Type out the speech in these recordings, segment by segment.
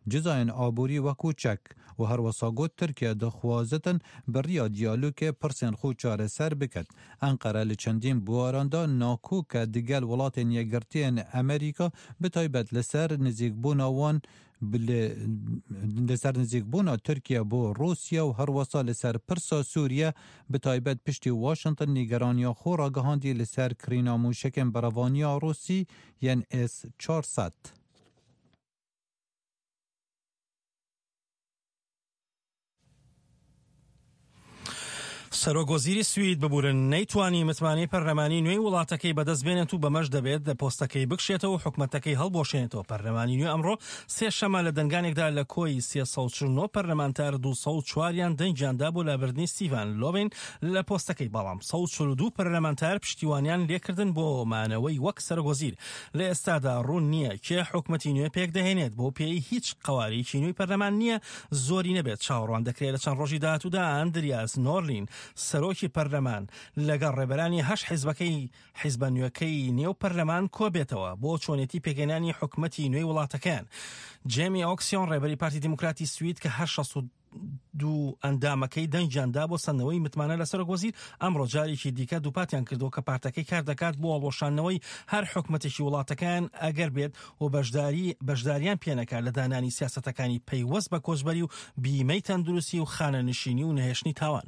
جزاین آبوری و کوچک و هر وساگوت ترکیه دخوازتن بریا دیالوگ پرسن خو چاره سر بکد. انقره لچندین بواراندا ناکو که دیگل ولات یگرتین امریکا بتایبت لسر نزیک بوناوان لسر نزیک بونا ترکیه بو روسیا و هر وسا لسر پرسا سوریه بتایبت پشتی واشنطن نیگرانیا خو را گهاندی لسر کرینا موشکن براوانیا روسی ین S-400. سەرۆکوەزیری سوید ببورن نەیتوانی متمانەی پەرلەمانی نوێی وڵاتەکەی بەدەستبێنێت و بەمەش دەبێت لە پۆستەکەی بکشێتەوە و حکومەتەکەی هەڵبۆشێنێتەوە. پەرلەمانی نوێ ئەمڕۆ سێ شەمە لە دەنگانێکدا لە کۆی 349 پەرلەمانتار 204یان دەنگیاندا بۆ لابردنی ستیڤان لۆڤین لە پۆستەکەی، بەڵام 142 پەرلەمانتار پشتیوانیان لێکردن بۆ مانەوەی وەک سەرۆکوەزیر. لە ئێستادا ڕوون نییە کێ حکومەتی نوێ پێک دەهێنێت، بۆ پێی هیچ قەوارێکی نوێی پەرلەمان نییە زۆری نەبێت. چاوەڕوان دەکرێت لە چەند ڕۆژی داهاتوودا ئەندریاس نۆرلین سەرۆکی پەرلەمان لەگەڵ ڕێبەرانی هەش حیزبەکەی حیزبە نوێەکەی نێو پەرلەمان کۆبێتەوە بۆ چۆنێتی پێگەێنانی حکومەتی نوێی وڵاتەکان. جێمی ئۆکسیۆن ڕێبەری پارتی دیموکراتی سوید کە هەر 62 ئەندامەکەی دەنگیاندا بۆ سەندنەوەی متمانە لە سەرۆکوەزیر ئەمڕۆ جارێکی دیکە دووپاتیان کردو کە پارتەکەی کار دەکات بۆ هەڵوەشاندنەوەی هەر حکومەتێکی وڵاتەکان ئەگەر بێت و بەشداریان پێنەکات لە دانانی سیاسەتەکانی پەیوەست بە کۆچبەری و بیمەی تەندروستی و خانەنشینی و نەهێشتنی تاوان.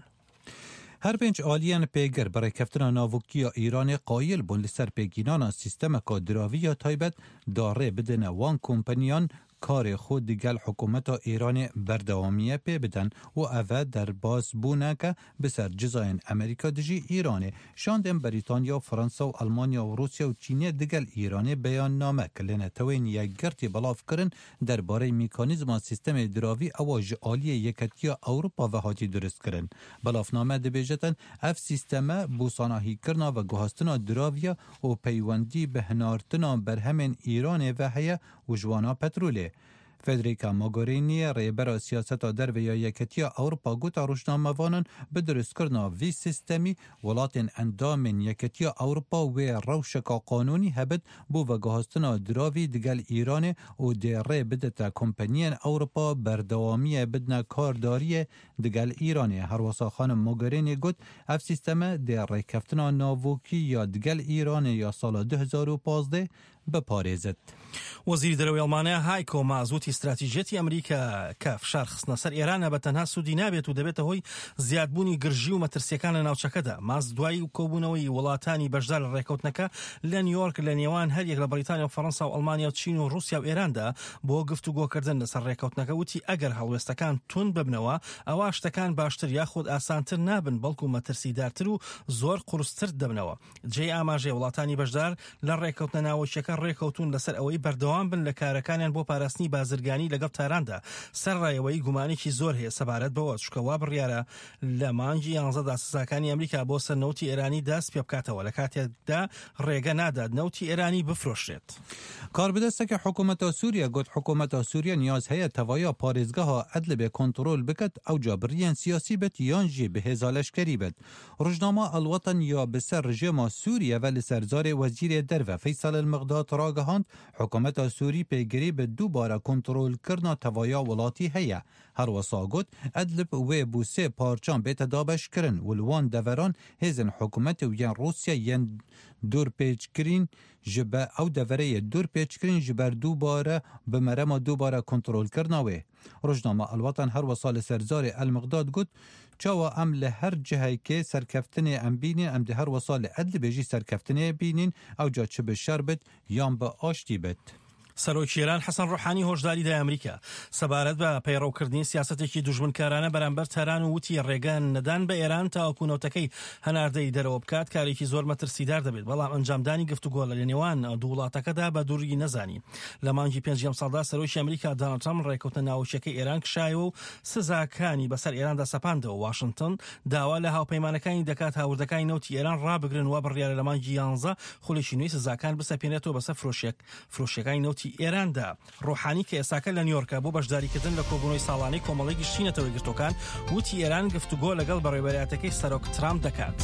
هر پنج آلیان پیگر برای کفتن ناوکی ایران قایل بون لسر پیگینان سیستم کادراوی یا تایبت داره بدن وان کمپانیان کار خود دیگل حکومت ایران بردوامیه پی بدن و اوه در باز بونه که بسر جزاین امریکا دجی ایرانه شاندن بریتانیا، فرانسا و المانیا و روسیا و چینی دیگل ایرانه بیان نامه کلنه توین یک گرتی بلاف کرن در باره میکانیزم سیستم دراوی اواج آلی یکتیا اوروپا و حاجی درست کرن. بلاف نامه دبیجتن اف سیستم بوساناهی کرنا و گوهستنا دراویا و پیوندی به هنارتنا برهمن ایران و هیا و جوانا پتروله. فدریکا موگورینی ریبر سیاست در و یکتیا اروپا گوتا روشنامه وانن به درست کرنا وی سیستمی ولاتن اندام یکتیا اروپا و روشکا قانونی هبد بو و گهستنا دراوی دیگل ایران و دیره بدتا کمپانیان اروپا بردوامی بدنا کارداری دیگل ایرانی. هر واسا خانم موگورینی گوت اف سیستم دیره کفتنا ناووکی یا دیگل ایران یا سال 2015 بپارێزێت. وەزیری دەرەوەی ئەڵمانیا هایکۆ ماس وتی استراتیژیەتی ئەمریکا کە فشار خستنە سەر ئێرانە بە تەنها سوودی نابێت و دەبێتە هۆی زیادبوونی گرژی و مەترسیەکان لە ناوچەکەدا. ماس دوای کۆبوونەوەی وڵاتانی بەشدار لە ڕێکەوتنەکە لە نیویۆرک لە نێوان هەریەک لە بەریتانیا و فەڕەنسا و ئەڵمانیا و چین و رووسیا و ئێراندا بۆ گفتوگۆکردن لەسەر ڕێکەوتنەکە وتی ئەگەر هەڵوێستەکان تون ببنەوە ئەوە شتەکان باشتر یاخود ئاسانتر نابن بەڵکو مەترسیدارتر و زۆر قورستر دەبنەوە. جێی ئاماژەی وڵاتانی بەشدار لە ڕێکەوتنە ناوچەکە ڕێکەوتون لەسەر ئەوەی بەردەوام بن لە کارەکانیان بۆ پاراستنی بازرگانی لەگەڵ تاراندا. سەرڕایەوەی گومانێکی زۆر هەیە سەبارەت بەوە چکەوا بڕیارە لە مانگی 11 سزاکانی ئەمریکا بۆ سەر نەوتی ئێرانی دەست پێ بکاتەوە لە کاتێکدا ڕێگە نادات نەوتی ئێرانی بفرۆشرێت. کاربدەستەکە حکوومەتە سووریا گوت حکوومەتە سووریا نیاز هەیە تەوایا پارێزگەها عەدل بێ کۆنتڕۆل بکات ئەو جابریان سیاسی بێت یان جێ بەهێزا لەشکەری بێت. ڕۆژنامە ئەڵوەتەن یا بەسەر ڕژێما سووریا و لەسەر زارێ وەزیرێ دەرڤە فەیسەڵ المەغداد ڕاگەهاند حکوومەتە سووری پێگیری بە دووبارە کۆنتڕۆلکردنا تەوایا وڵاتی هەیە. هەروەسا گوت ئەدلب وێ بوو سێ پارچان بێتە دابەشکردن ولوان دەڤەران هێزن حکوومەت و یان رووسیا یان دوورپێچکردین ji be ew devereyê dûrpêçkirin ji ber dûbare bi merema dûbare kontrolkirina wê. Rojnama Elwatan her wesa li ser zarê Elmiqdad got çawa em li her cihekê serkeftinê em bînin em di her wesa li Edlibê jî serkeftinê bînin ew ca çi bi şer bit yan bi aştî bit. سەرۆکی ئێران حەسەن ڕوحانی هۆشداری دای ئەمریکا سەبارەت بە پەیڕەوکردنی سیاسەتێکی دوژمنکارانە بەرامبەر تەران و وتی ڕێگە نەدان بە ئێران تا حکوومەتەکەی هەناردەی دەرەوە بکات کارێکی زۆر مەترسیدار دەبێت بەڵام ئەنجامدانی گفتوگۆ لە نێوان دوو وڵاتەکەدا بە دووری نەزانی. لە مانگی 5 ساڵدا سەرۆکی ئەمریکا دۆناڵد ترامپ ڕێکەوتنە ناوچەکەی ئێران کشایەوە و سزاکانی بەسەر ئێراندا سەپاندەوە. واشنگتن داوا لە هاوپەیمانەکانی دەکات هاوردەکانی نەوتی ئێران ڕابگرن و بڕیارە لە مانگی 11 خولێکی نوێی سزاکان بسەپێنێتەوە بەسەر فرۆشیەکانی نەوتی ئێراندا. ڕۆحانی کە ئێساکە لە نیویۆرکە بۆ بەشداریکردن لە کۆبوونەوەی ساڵانەی کۆمەڵی گشتینەتەوەی گرتوەکان وتی ئێران گفتوگۆ لەگەڵ بەڕێوەبەرایەتەکەی سەرۆک ترامپ دەکات.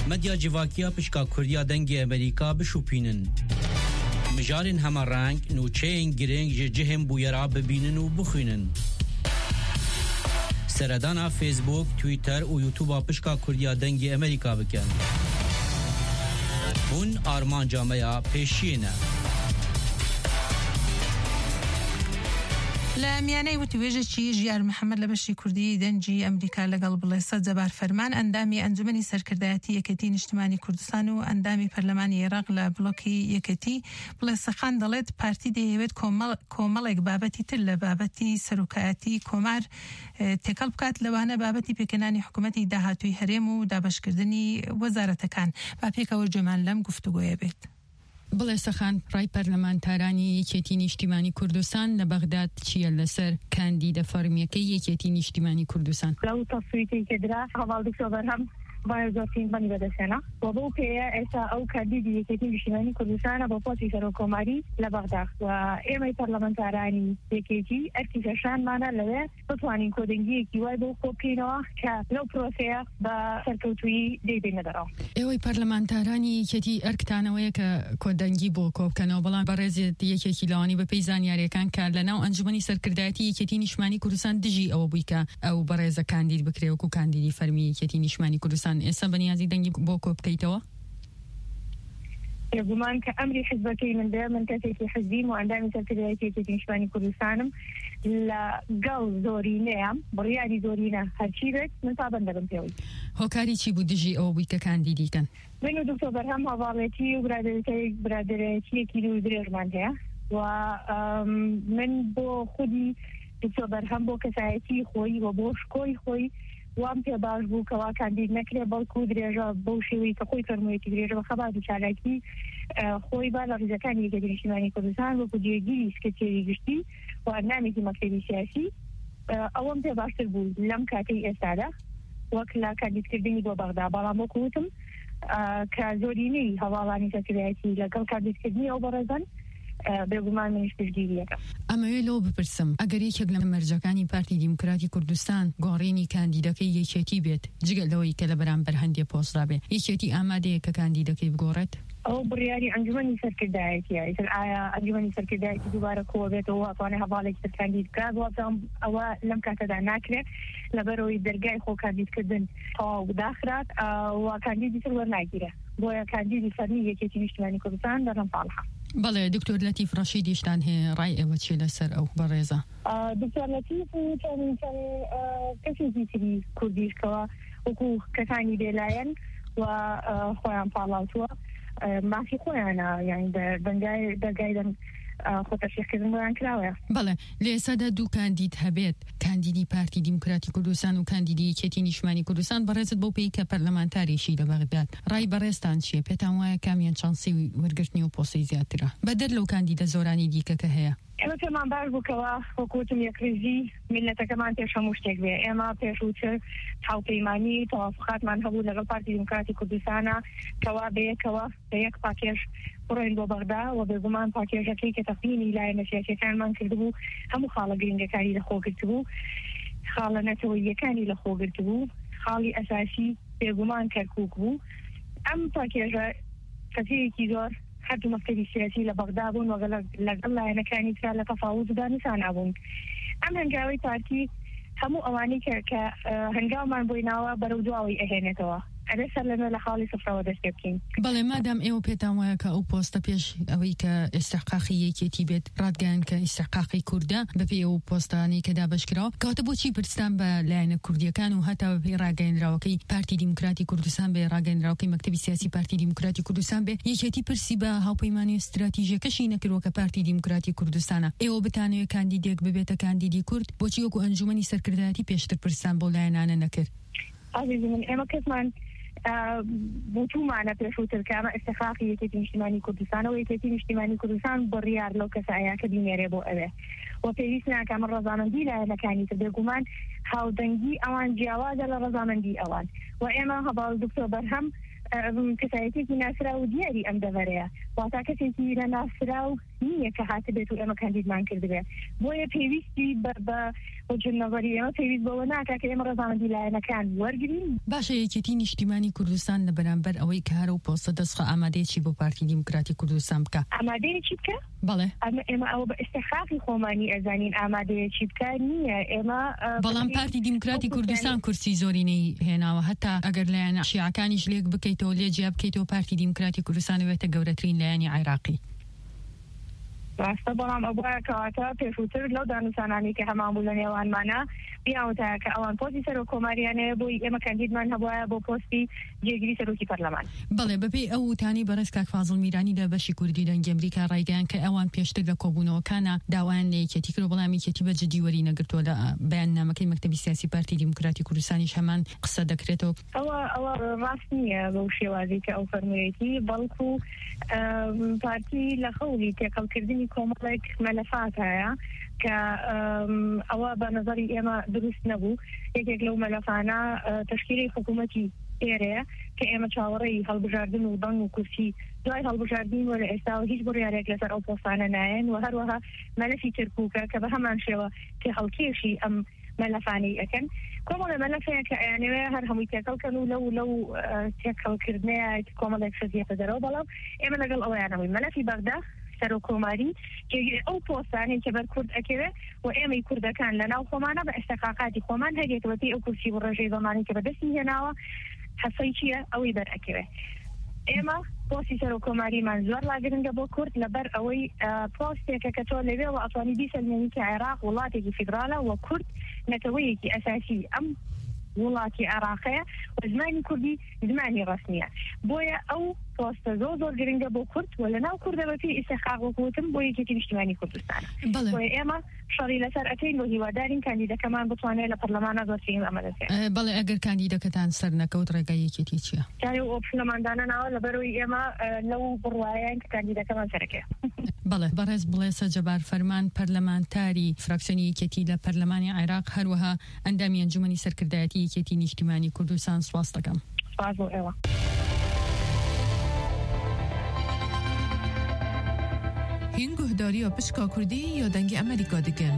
مدیا جواکیا پشکا کردیا دنگی امریکا بشوپینن مجارن همه رنگ نوچهین گرنگ جهم بویرا ببینن و بخوینن سردانا فیسبوک تویتر و یوتیوب پشکا کردیا دنگی امریکا بکن هون آرمان جامعه پیشینه لا میانەی وتوێژێکی ژیار محەممەد لە بەشی کوردی دەنجی ئەمریکا لەگەڵ بڵێسە جەبار فەرمان ئەندامی ئەنجومەنی سەرکردایەتی یەکەتی نیشتیمانی کوردستان و ئەندامی پەرلەمانی عێراق لە بڵۆکی یەکەتی بڵێسەخان دەڵێت پارتی دەیەوێت کۆمەڵێک بابەتی تر لە بابەتی سەرۆکایەتی کۆمار تێکەڵ بکات لەوانە بابەتی پێکەنانی حکوومەتی داهاتووی هەرێم و دابەشکردنی وەزارەتەکان با پێکەوە جێمان لەم گفتوگۆیە بێت. بڵێسەخان ڕای پەرلەمانتارانی یەکێتی نیشتیمانی کوردستان لە بەغداد چیە لەسەر کاندیدە فەرمیەکەی یەکێتی نیشتیمانی کوردستان؟ لەو تەفویتی کە درا هەواڵدوکتۆ بەرهەم باید زۆرترین بەنی بەدەستێنە و بۆ پێەیە ئێستا ئەو کاندیدی یەکێتی نیشتیمانی کوردستانە بۆ پۆستی سەرۆکۆماری لە بەغداد و ئێمەی پەرلەمانتارانی یەکێتی ئەرکی کەشانمانە لەوێ بتوانین کۆدەنگیەکی وای بۆ کۆ بکەینەوە کە لەو پرۆسەیە بە سەرکەوتووی دەیبێنە دەرەوە. ئێوەی پەرلەمانتارانی یەکێتی ئەرکتانەوەیە کە کۆدەنگی بۆ کۆبکەنەوە بەڵام بەڕێزێت یەکێکی لەوانی بەپێی زانیاریەکان کە لەناو ئەنجومەنی سەرکردایەتی یەکێتی نیشتیمانی کوردستان دژی ئەوە بووی کە ئەو بەڕێزە کاندید بکرێ وەکو کاندیدی فەرمی یەکێتی نیشتیمانی کوردستان ئێستا بەنیازی دەنگی بۆ کۆ بکەیتەوە؟ گومان کە ئەمری حزبەکەی من بێ من کەسێکی حزبیم و ئەندامی سەرکردایەتی یەکێتی نیشتیمانی کوردستانم لەگەڵ زۆرینەیە بڕیاری زۆرینە هەرچی بێت من پابەند دەبم پێوەی. هۆکاری چی بوو دژی ئەوە بووی کە کاندیدیکەن؟ من و دکتۆر بەرهەم هەواڵێتی و برادەرەتیەکی دوو درێژمان هەیە و من بۆ خودی دکتۆر بەرهەم بۆ کەسایەتی خۆی و بۆ شکۆی خۆی وام پێ باش بوو کەوا کاندید نەکرێ بەڵکو درێژە بەو شێوەی کە خۆی فەرموویەتی درێژە بە خەبات و چالاکی خۆی با لە ڕیزەکانی یەکێتی نیشتیمانی کوردستان وەکو جێگیری سکرتێری گشتی و ئەندامێکی مەکتەبی سیاسی ئەوەم پێ باشتر بوو لەم کاتەی ئێستادا وەک لە کاندیدکردنی بۆ بەغدا بەڵام وەکو وتم کە زۆرینەی هەواڵانی سەرکردایەتی لەگەڵ کاندیدکردنی ئەو بەڕێزان بێگومان منیش پشتگیریەکەم. ئەمەوێ لەو بپرسم ئەگەر یەکێک لە مەرجەکانی پارتی دیموکراتی کوردستان گۆڕینی کاندیدەکەی یەکێتی بێت جگەل لەوەی کە لە بەرامبەر هەندێک پۆسترا بێ یەکێتی ئامادەیە کە کاندیدەکەی بگۆڕێت؟ ئەو بڕیاری ئەنجومەنی سەرکردایەتیە ئایا ئەنجومەنی سەرکردایەتی دووبارە کۆ بێتەوە واتوانێت هەواڵێکی تر کاندید بکات واتان ئەوە لەم کاتەدا ناکرێت لەبەرەوەی دەرگای خۆ کاندیدکردن تەواو داخرات و کاندیدی تر وەرناگیرە بۆیە کاندیدی فەرمی یەکێتی نیشتیمانی کوردستان دەڕەم پاڵها. بەڵێ دکتۆر لەتیف ڕەشیدیشتان هەیە ڕای ئێوە چیە لەسەر ئەو بەڕێزە؟ دکتۆر لەتیف چەند کەسێکی تری کوردیشکەوە وەکو کەسانی بێلایەن و خۆیان پاڵاوتووە مافی خۆیانە یعنی دەرگای خۆتەشیخکردن بۆیان کراوە. بەڵێ لە ئێستادا دوو کاندید هەبێت کاندیدی پارتی دیموکراتی کوردستان و کاندیدی یەکێتی نیشتیمانی کوردستان بەڕێزت بۆ پێی کە پەرلەمانتاریشی لە بەغداد ڕای بەڕێزتان چییە؟ پێتان وایە کامیان چانسی وەرگرتنی و پۆستی زیاترە بەدەر لەو کاندیدە زۆرانی دیکە کە هەیە؟ ئێمە پێمان باش بووکەوە وەکوتم یەکریزی میلەتەکەمان پێش هەموو شتێک بێ ئێمە پێشووتر هاوپەیمانی تەوافقاتمان هەبوو لەگەڵ پارتی دیموکراتی کوردستانە کەوا بەیەکەوە بە یەک پاکێژ بڕۆین بۆ بەغدا و بێگومان پاکێژەکەی کە تەقدیمی لایەنە سیاسیەکانمان کردبوو هەموو خاڵە گرنگەکانی لەخۆگرتبوو خاڵە نەتەوەییەکانی لەخۆگرتبوو خاڵی ئەساسی بێگومان کەرکووک بوو ئەم پاکێژە کەسەیەکی زۆر هەردوو مەکتەبی سیاسی لە بەغدا بوون وەگە لەگەڵ لایەنەکانی ترا لە تەفاوتدا نیسانە بوون. ئەم هەنگاوی پارتی هەموو ئەوانەی کە هەنگاومان بۆی ناوە بەرەو دواوی ئەهێنێتەوە ئەبێ سەر لەمە لە خاڵی سفرەوە دەست پێ بکەین. بەڵێ مادام ئێوە پێتان وایە کە ئەو پۆستە پێش ئەوەی کە ئیستحقاقی یەکێتی بێت ڕادگەیان کە ئیستحقاقی کووردە بەپێی ئەو پۆستانەی کە دابەشکراوە کەواتە بۆچی پرسیان بە لایەنە کوردیەکان و هەتا بەپێی ڕاگەیەنراوەکەی پارتی دیموکراتی کوردستان بێ ڕاگەیەنراوەکەی مەکتەبی سیاسی پارتی دیموکراتی کوردستان بێ یەکێتی پرسی بە هاوپەیمانی استراتیژیەکەشی نەکردووە کە پارتی دیموکراتی کوردستانە ئێوە بتانەوێت کاندیدێک ببێتە کاندیدی کورد بۆچی وەکو ئەنجومەنی سەرکردایەتی پێشتر پرسیان بۆ لایەنانە نەکرد؟ عزیزی من ئێمە کەسمان بوتومانە پێشووتر کە ئەمە ئیستحقاقی یەکێتی نیشتیمانی کوردستانەوە یەکێتی نیشتیمانی کوردستان بڕیار لەو کەسایە کە بینێرێ بۆ ئەوێ و پێویست ناکە ئەمە ڕەزامەندی لایەنەکانی تر بێگومان هاودەنگی ئەوان جیاوازە لە ڕەزامەندی ئەوان و ئێمە هەباڵ دکتۆر بەرهەم کەسایەتێکی ناسرا و دیاری ئەم دەڤەرەیە واتا کەسێکی لە ناسرا و نییە کە هاتە بێت و ئێمە کاندیدمان کردبێ بۆیە پێویستی بە وجهنظری ئێمە پێویست بەوە ناکات کە ئێمە ڕێزامەندی لایەنەکان وەرگرین. باشە یەکێتی نیشتیمانی کوردستان لە بەرامبەر ئەوەی کە هەرە و پۆستە دەستخە ئامادەیەکی بۆ پارتی دیموکراتی کوردستان بکە ئامادەیەکی بکە؟ بەڵێ ئێمە ئەوە بە ئستیخافی خۆمانی ئەزانین ئامادەیەکی بکە نییە ئێمە بەڵام پارتی دیموکراتی کوردستان کورسی زۆرینەی هێناوە هەتا ئەگەر لایەنە شیعەکانیش لێک بکەیتەوە لێ جیا بکەیتەوە پارتی دیموکراتی کوردستان بێتە گەورەترین لایەنی عێراقی. ڕاستە بەڵام ئەوە کەواتە پێشووتر لەو دانووسانانی کە هەمان بوو لە نێوانمانە بیاوتایە کە ئەوان پۆستی سەرۆک کۆماریانەیە بۆی ئێمە کاندیدمان هەبووە بۆ پۆستی جێگیری سەرۆکی پەرلەمان. بەڵێ بەپێی ئەو وتانی بەڕێز کاک فازڵ میرانی لە بەشی کوردی دەنگی ئەمریکا ڕایگەیان کە ئەوان پێشتر لە کۆبوونەوەکانە داوایان لە یەکێتی کرد و بەڵام یەکێتی بە جدی وەری نەگرتووە لە بەیاننامەکەی مەکتەبی سیاسی پارتی دیموکراتی کوردستانیش هەمان قسە دەکرێتەوە. ئەوە ڕاست نییە بەو شێوازی کە ئەو فەرموویەتی بەڵکو پارتی لە خەوڵی تێکەڵکردنی کۆمەڵێک مەلەفات هەیە کە ئەوە بە نظری ئێمە دروست نەبوو. یەکێک لەو مەلەفانە تشکیلی حکوومەتی ئێرەیە کە ئێمە چاوەڕێی هەڵبژاردن و بەنگ و کورسی دوای هەڵبژاردن وە لە ئێستا هیچ بڕیارێک لەسەر ئەو پۆستانە نایەن و هەروەها مەلەفی ترکووکە کە بە هەمان شێوە کە هەڵکێشی ئەم مەلەفانەی ئەکەن کۆمەڵە مەلەفەیە کە ئەیانەوێ هەر هەمووی تێکەڵکەن و لەو تێکەڵکردنەیە کۆمەڵێک شەزیەتە دەرەوە بەڵام ئێمە لەگەڵ ئەوەیانەوەی مەلەفی بەغدا سەرۆک کۆماری ئەو پۆستانەی کە بەر کورد ئەکەوێ و ئێمەی کوردەکان لە ناو خۆمانە بە ئێستاقاقاتی خۆمان هەگێتەوە ئەو کورسی بۆ ڕێژەی زەمانی کە بەدەستی هێناوە حەسەی چییە ئەوەی بەر ئەکەوێ. ئێمە پۆستی سەرۆک کۆماریمان زۆر لاگرنگە بۆ کورد لەبەر ئەوەی پۆستێکە کە تۆ لەوێەوە ئەتوانی بیسەلمێنی کە عێراق وڵاتێکی فیدراڵە و کورد نەتەوەیەکی ئەساسی ئەم وڵاتی عێراقەیە و زمانی کوردی زمانی ڕسمیە بۆیە ئەو پۆستە زۆر گرنگە بۆ کورد و لە ناو کوردە بەپی ئیستیحقاق وەکوتم بۆ یەکێتی نیشتیمانی کوردستانە. بۆیە ئێمە شەڕی لەسەر ئەکەین و هیوادارین کاندیدەکەمان بتوانێت لە پەرلەمانە زۆرترین ئەمە دەستێت. بەڵێ ئەگەر کاندیدەکەتان سەر نەکەوت ڕێگای یەکێتی چییە؟ جارێ ئۆپشنەماندانە ناوە لەبەرەوەی ئێمە لەو بڕوایەن کە کاندیدەکەمان سەرەکەیە. بەڵێ بەڕێز بڵێسە جەبار فەرمان پەرلەمانتاری فراکسیۆنی یەکێتی لە پەرلەمانی عێراق هەروەها ئەندامی ئەنجومەنی سەرکردایەتی یەکێتی نیشتیمانی کوردستان سواس دەکەم. سواس بۆ ئێوە. هین گوهداری و پشکا کردی یا دنگی ئەمریکا دکن؟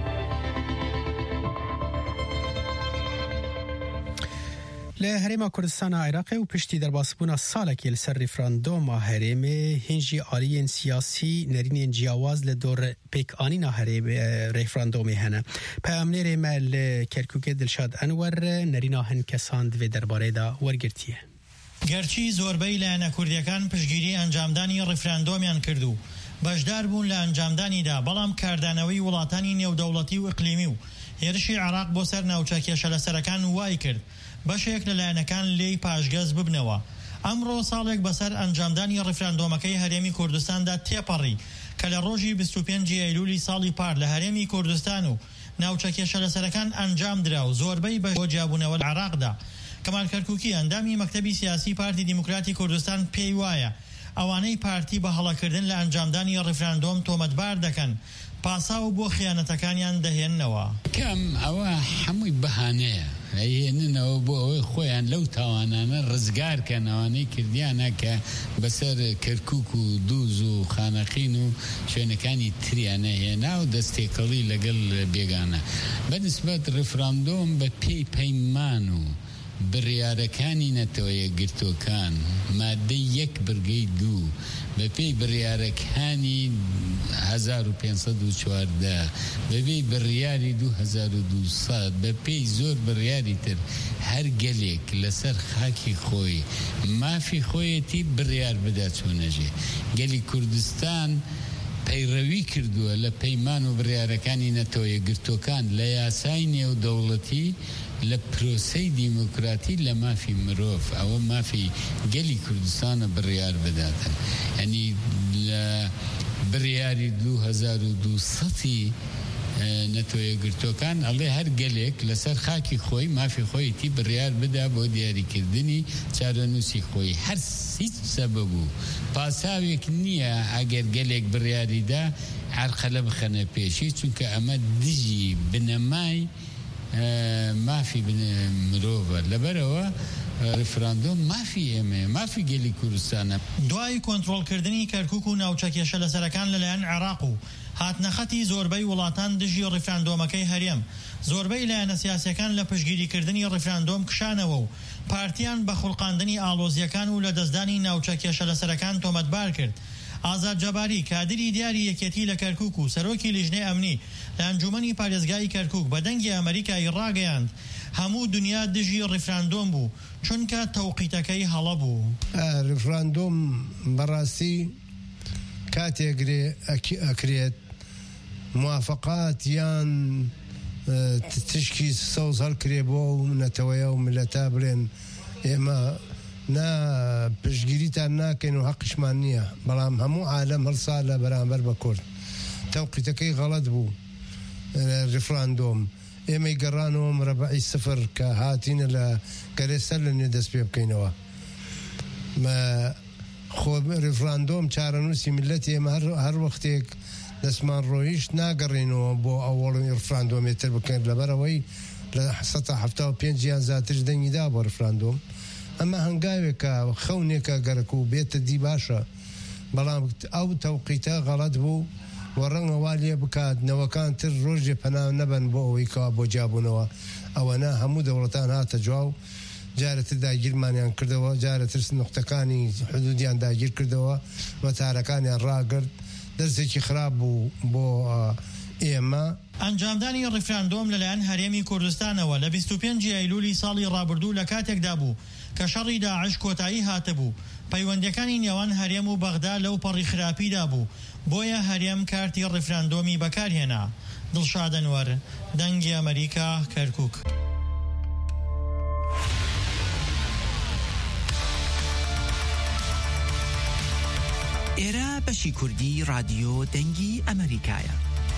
لە هەرێما کوردستان عێراق و پشتی دەرباسبوونا ساڵێکی لەسەر ریفراندۆما هەرێمێ هێنجی ئالیên سیاسی نەرینên جیاواز لە دۆر پێکانینا ریفراندۆمê hene. Peyamnêrê me li Kerkûkê Dilşad Enwer nêrîna hin kesan divê derbarê da wergirtiye. گەرچی زۆربەی لایەنە کوردیەکان پشتگیری ئەنجامدانی ڕیفراندۆمیان کردو بەشدار بوون لە ئەنجامدانیدا بەڵام کاردانەوەی وڵاتانی نێودەوڵەتی و ئیقلیمی و هێرشی عێراق بۆ سەر ناوچە کێشەلەسەرەکان وای کرد بەشێک لە لایەنەکان لێی پاشگەز ببنەوە. ئەمڕۆ ساڵێک بەسەر ئەنجامدانی ڕیفراندۆمەکەی هەرێمی کوردستاندا تێپەڕی کە لە ڕۆژی 25 ئەیلولی ساڵی پار لە هەرێمی کوردستان و ناوچە کێشەلەسەرەکان ئەنجام درا و زۆربەی بە بۆ جیابوونەوە لە عێراقدا. کەمال کەرکووکی ئەندامی مەکتەبی سیاسی پارتی دیموکراتی کوردستان پێی وایە ئەوانەی پارتی بە هەڵەکردن لە ئەنجامدانی ڕیفراندۆم تۆمەتبار دەکەن پاسا و بۆ خیانەتەکانیان دەهێننەوە. کەم ئەوە هەمووی بەهانەیە هێننەوە بۆ ئەوەی خۆیان لەو تاوانانە ڕزگارکەنەوانەی کردیانە کە بەسەر کەرکووک و دووز و خانەقین و شوێنەکانی تریانە هێنا و دەستێکەڵی لەگەڵ بێگانە بەنسبەت ڕیفراندۆم بە پێی پەیمان و بڕیارەکانی نەتەوەیە گرتوەکان مادەی 1 بڕگەی 2 بە پێی بڕیارەکانی 1514 بەبێی بڕیاری 2200 بە پێی زۆر بڕیاری تر هەر گەلێک لەسەر خاکی خۆی مافی خۆیەتی بڕیار بدا چۆنەژێ. گەلی کوردستان پەیڕەوی کردووە لە پەیمان و بڕیارەکانی نەتەوەیە گرتوەکان لە یاسای نێودەوڵەتی لە پرۆسەی دیموکراتی لە مافی مرۆڤ ئەوە مافی گەلی کوردستانە بڕیار بداتن. یعنی لە بڕیاری 2200 نەتۆیە گرتوەکان ئەڵێ هەر گەلێک لەسەر خاکی خۆی مافی خۆیەتی بڕیار بدا بۆ دیاریکردنی چارەنووسی خۆی هەر هیچ سەبەب و پاساوێک نییە ئەگەر گەلێک بڕیاریدا عەرقەلە بخەنە پێشی چونکە ئەمە دژی بنەمای مافی مرۆڤە لەبەرەوە ڕفراندۆم مافی ئێمە مافی گەلی کوردستانە. دوای کۆنتڕۆڵکردنی کەرکووک و ناوچە کێشەلەسەرەکان لەلایەن عێراق و هاتنەخەتی زۆربەی وڵاتان دژی ڕیفراندۆمەکەی هەرێم، زۆربەی لایەنە سیاسیەکان لە پشتگیریکردنی ڕیفراندۆم کشانەوە و پارتیان بە خوڵقاندنی ئالۆزیەکان و لە دەستدانی ناوچە کێشەلەسەرەکان تۆمەتبار کرد. ئازاد جەباری کادری دیاری یەکێتی لە کەرکووک و سەرۆکی لیژنەی ئەمنی لە ئەنجومەنی پارێزگای کەرکووک بە دەنگی ئەمریکای ڕاگەیاند هەموو دنیا دژی ڕیفراندۆم بوو چونکە تەوقیتەکەی هەڵە بوو. ڕیفراندۆم بەڕاستی کاتێک ئەکرێت موافقات یان تشکی سەوز هەڵکرێ بۆ و نەتەوەیە و ملەتا بڵێن ئێمە نا پشتگیریتان ناکەین و حەقشمان نییە، بەڵام هەموو عالەم هەڵسا لە بەرامبەر بە کورد. تەوقیتەکەی غەڵەت بوو ڕیفراندۆم. ئێمەی گەڕانەوە مرەبعی سفر کە هاتینە لە گەرێسەر لە نوێ دەست پێ بکەینەوە. خۆ ڕیفراندۆم چارەنووسی ملەتی ئێمە هەر وەختێک دەستمان ڕۆیشت ناگەڕێنەوە بۆ ئەوڵی ڕیفراندۆمێتر بکەین لەبەرەوەی لە 1975 یان زیاتر دەنگیدا بۆ ڕیفراندۆم. ئەمە هەنگاوێکە خەونێکە گەرەک و بێتە دی باشە، بەڵام ئەو تەوقیتە غەڵەت بوو و ڕەنگەوا لێ بکات نەوەکان تر ڕۆژێ پەنا نەبن بۆ ئەوەی کەوا بۆ جابوونەوە. ئەوەنە هەموو دەوڵەتان هاتە جواو، جارەتر داگیرمانیان کردەوە، جارەتر نقطەکانی حدودیان داگیر کردەوە، وەتارەکانیان ڕاگرت. دەرسێکی خراپ بوو بۆ ئێمە. ئەنجامدانی ڕیفراندۆم لەلایەن هەرێمی کوردستانەوە لە 25 ئەیلولی ساڵی ڕابردوو لە کاتێکدا بوو کە شەڕی داعش کۆتایی هاتەبوو. پەیوەندەکانی نێوان هەرێم و بەغدا لەو پەڕی خراپیدا بوو، بۆیە هەرێم کارتی ڕیفراندۆمی بەکارهێنا. دڵشاد ئەنوەر، دەنگی ئەمریکا، کەرکووک. ئێرە بەشی کوردی رادیۆ دەنگی ئەمریکایە.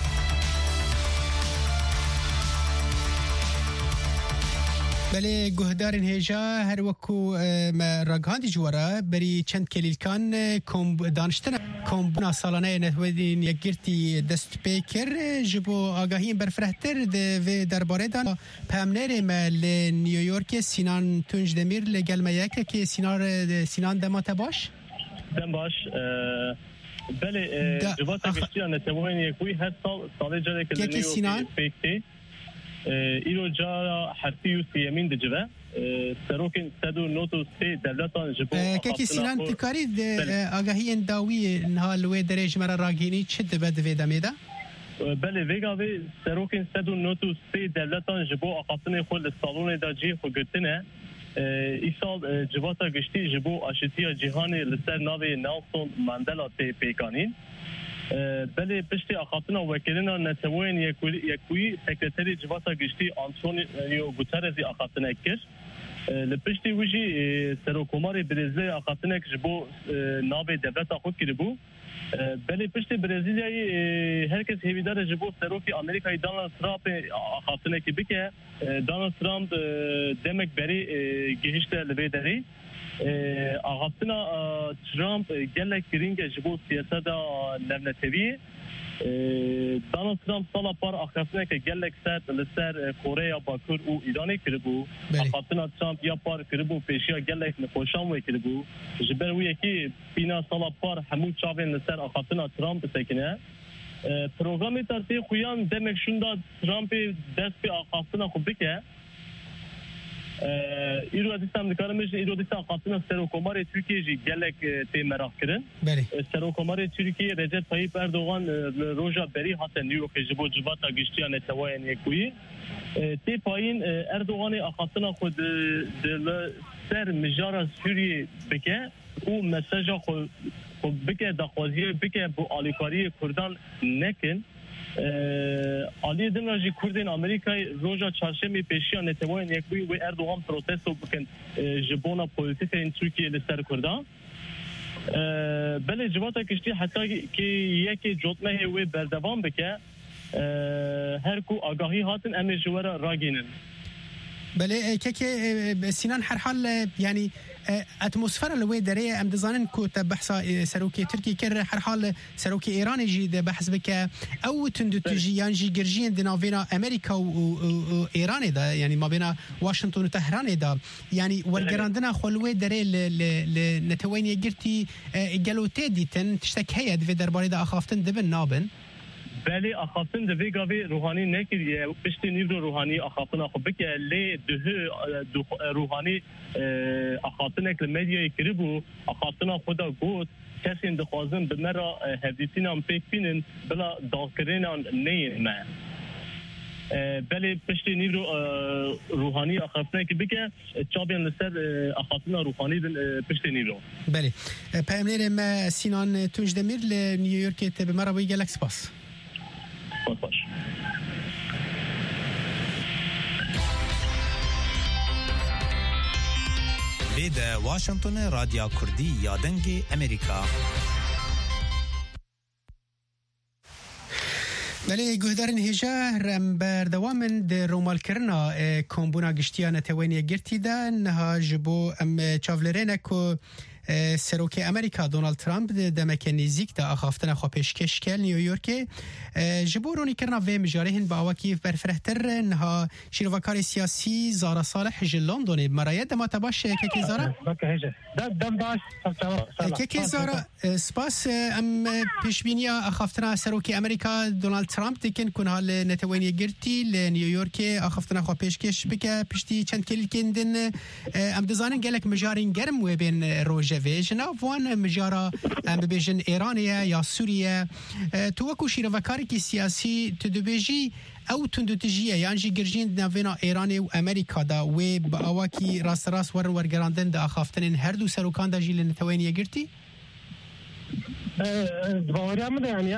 بەێ گوهدارن هێژا هەر وەکو ڕگاندی جووەرە بەری چەند کلیلکان دانیشتنە کۆمبوونا ساڵانەیە نەتوەدین یەکگرتی دەست پێ کرد ji بۆ ئاگاهین بەرفرەتر vê derbarêda pemnêrê me li Newyorkê Sinan Tunçdemir li gel me yekekê Sinan dema te baş? Dem baş. Belê civata giştiya netewên yekûî her salê carekê li Newyorkê pêktê îro cara hertî û siyemîn dicive serokên sed û not û sê devletan ji bo kekî Sinan tu karî agahiyên dawî niha li wê derê ji me re ragînî çi dibe di vê demê de? Belê vêgavê serokên sed û not û sê devletan ji bo aqatinê xwe li salonê da cihê xwe girtine. Îsal civata giştî ji bo aşîtiya cîhanê li ser navê Nelson Mandela tê pêkanîn. Belê piştî axatina wekilîna netewên yekûî sekreterê civata giştî Antonio Guterresî axatinek kir. Li piştî wî jî Serokkomarê Brezîlyayê axatinek ji bo navê devleta xwe kiribû. Belê piştî Brezilyayê herkes hêvîdar e ji bo serokê Amerîkayê Donald Trumpê axatinekî bike. Donald Trump demek berî gihişte li vê derê. Axatina Trump gelek giring e ji bo siyaseta navneteviyê. Donald Trump sala par axatineke gelek sert li ser Koreya Bakur û Îranê kiribû. Axatina Trump ya par kiribû pêşiya gelek nixweşan wê kiribû. Ji ber wî yekî pîna sala par hemû çavên li ser axatina Trump bisekine. Programê tartê xuyan demek şunda Trumpê dest pê axatina xwe bike. îro dîstem dikarim bêjin îro dîsa axatina Serokkomarê Tirkiyê jî gelek tê merak kirin. Serokkomarê Tirkiyê Recep Tayyip Erdogan li roja berî hate New Yorkê ji bo civata giştiya netewayên yekûî. Tê payîn Erdoganê axatina xwe li ser mijara Sûriyê bike û meseja xwe bike daxwaziye bike bu alîkariyê Kurdan nekin. Aliyê din jî Kurdên Amerîkayê roja çarşemê pêşiya netewayên yekûî wê Erdogan protesto bikin ji bona polîtîkeyên Tirkiyê li ser Kurdan. Belê civata giştî heta ki yekê cotmehê wê berdevam bike. Her ku agahî hatin em ê ji we re ragînin. Belê civata giştî heta ki yekê cotmehê wê berdevam bike. Her ku agahî hatin em ê ji we re ragînin. Belê civata giştî heta ki yekê cotmehê wê berdevam bike. Her ku agahî hatin em ê ji we re ragînin. بله که سینان هر حال يعني اتموسفر لوي دريه ام دزانن كو تبحث سروكي تركي كر هر حال سروكي ايران جي بحث بك او تندو تجي يعني جرجين دينافينا امريكا وايران دا يعني ما بين واشنطن وطهران دا يعني والجراندنا خلوي دري لنتوين يجرتي جالوتي ديتن تشتك هي في درباري دا اخافتن دبن نابن بله اخافتن د ویگاوی روحانی نکریه پشت نیرو روحانی اخافتن خو بک لی ده روحانی اخافتن کل مدیا کریبو اخافتن خدا گوت کسی اندخوازن به مرا هدیتین هم پیک بینن بلا داکرین هم نیم ما بله پشت نیرو روحانی اخافتن که بک چابین لسر اخافتن روحانی پشت نیرو بله پیامنرم سینان توجدمیر لنیویورک تب مرا بی گلکس باس باش بيدا واشنطن راديو كردي يا دنجي أمريكا بله گهدارن هجا رم بردوامن در رومال کرنا کمبونا گشتیانه توینی گرتی ده نها جبو ام چاولرینه که سروک امریکا دونالد ترامپ دمک نزیک دا اخافتن خو پیشکش کل نیویورک جبورونی کرنا و مجارهن با وکی برفرهتر نها شیروکار سیاسی زارا صالح ج لندن مرایت دما تباش کی زارا دم باش کی زارا سپاس ام پیشبینیا اخافتن سروک امریکا دونالد ترامپ دکن کن حال نتوینی گرتی ل نیویورک اخافتن خو پیشکش بک پشتی چند کلیکندن ام دزانن گلک مجارین گرم و بین روج جنا وان مجارا ببیجن ایرانیه یا سوریه تو وکو شیروکاری که سیاسی تدبیجی او تندوتجیه یعنی جی گرجین نوینا ایرانی و امریکا دا و با اواکی راست ورگراندن دا اخافتن هر دو سروکان دا جیل نتوینیه گرتی؟ باوریم ده یعنی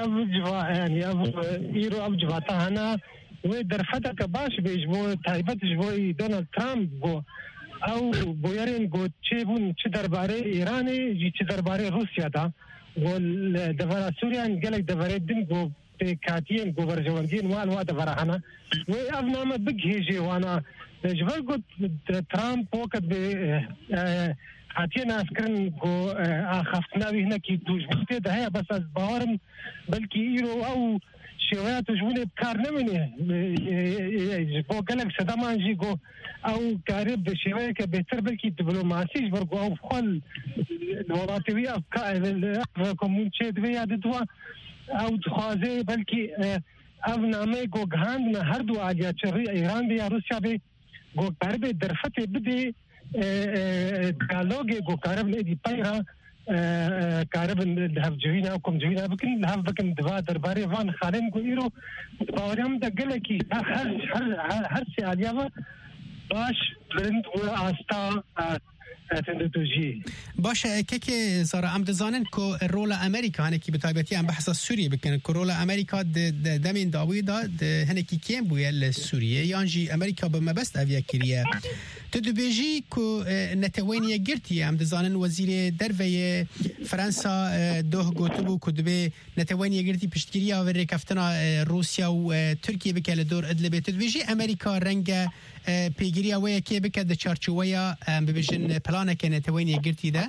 ایرو جواتا هنا و در فتح که باش بیش بو تایبتش بوی دونالد ترامپ بو او بویرین گو چه بون چه درباره ایرانی جی چه درباره روسیا دا و دفره سوریان گلک دفره دن گو پیکاتین گو برجواندین والوا دفره هنا و افنامه بگهیجی وانا جبال گو ترامپ وقت به هاتین اسکرن گو آخفتناوی هنا کی توجبوته ده هیا بس از باورم بلکی ایرو او شويات جوني بكار نمني بو قالك سدامان جيجو او قارب بشويه كبهتر بلكي دبلوماسي برغو او خل الولاتويه كومون تشيد ويا دتوا او تخازي بلكي او نامه گو غاند هر دو اجا چري ايران دي روسيا بي گو قارب درفته بدي ديالوج گو قارب دي بايرا كاربن الهف جوينا وكم جوينا بكن الهف بكن دفاع درباري فان خالين قويرو باوريام دقلكي هر سياليا باش برند واستا تندوجي باشه که زارا ام دزانن کو رول امریکا هنه کی بتایبتی ام بحث سوریه بکن کو رول امریکا دمین داوی دا هنه کی کیم بویل سوریه یانجی امریکا به مبست اویا کریه تدبیجی کو نتوینی گرتی ام دزانن وزیر دروی فرانسا دوه گوتبو کدبه نتوینی گرتی پشتگیری و رکفتنا روسیا و ترکیه بکل دور ادلبه تدبیجی امریکا رنگ پیگیری اوه که بکد چارچویا ببیشن پلانه که نتوینی گرتی ده؟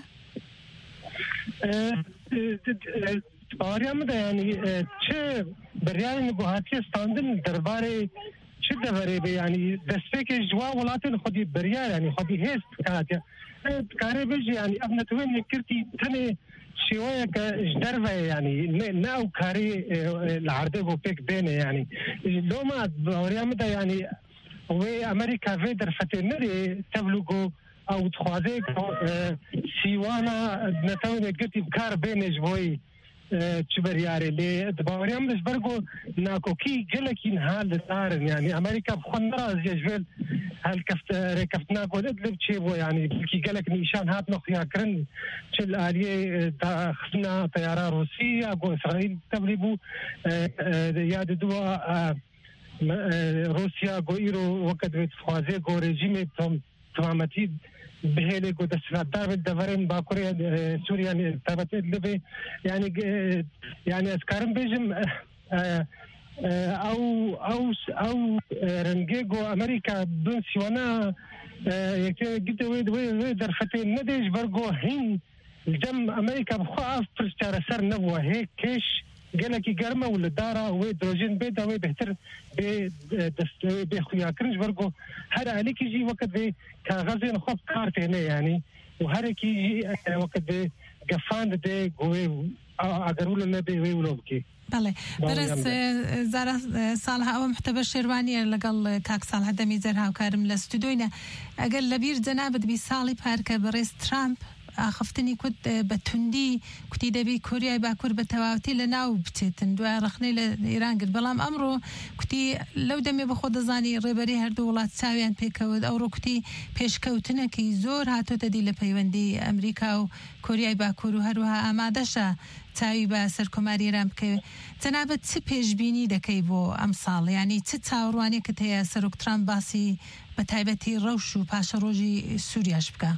آریم ده یعنی چه بریان نگوهاتی استاندن درباره چه دوره به یعنی دسته که جوا ولاتن خودی بریان یعنی خودی هست کاراتیا کاره بیجی یعنی اب نتوینی گرتی تنه شوية كجدربة يعني ناو كاري العرض جو بيك بينه يعني لو ما بوريام ده يعني وامريكا في درفتنري تبلغو او تخوازي سيوانا نتاوي قلتي بكار بينج بوي تشبرياري لي دبوريام دش برغو ناكوكي قلكين حال دارن يعني امريكا بخنرا زيجبل هل ركفتنا قول ادلب تشيبو يعني بلكي قلك نيشان هات نخيا كرن تشل آلية خفنا طيارة روسية قو اسرائيل تبليبو ياد دوا روسيا گو ایرو وقت به خوازه گو رژیم تمامتی بهله گو دستور دورن باکوری سوریا تبت لبه یعنی از کارم بیجم او رنجيجو امريكا دون سوانا قلت وي درفتين نديش برجو هين الجم امريكا بخاف برستار سر نبوه هيك كيش قالك يقرمه ولا دارا ويدروجين بيدا ويبهتر بخويا كرنج برجو هذا عليك يجي وقت بي كغزين خب كارت هنا يعني وهرك يجي وقت بي قفان دي قوي اقروا لنا بي ويولوبكي بله برس زارا صالح او محتوى شيرواني لقل كاك صالح دمي زرها وكارم لاستوديونا اقل لبير جنابت بيصالي بارك بريس ترامب اخفتني كنت بتندي كنت دبي كوريا باكور بتواوتي لنا وبتتن دو رخني لايران قد بلام امره كنت لو دمي بخود زاني ريبري هردو ولات ساويان بيكود او كنت پیش كوتنه كي زور هاتو تدي لپيوندي امريكا وكوريا باكور هروها امادشه تاوی با سرکوماری ایران بکەوێ جەنابەت چ پێشبینی دەکەی بۆ ئەمساڵ یعنی چ چاوەڕوانێکت هەیە سەرۆک ترامپ باسی بە تایبەتی ڕەوش و پاشە ڕۆژی سووریاش بکە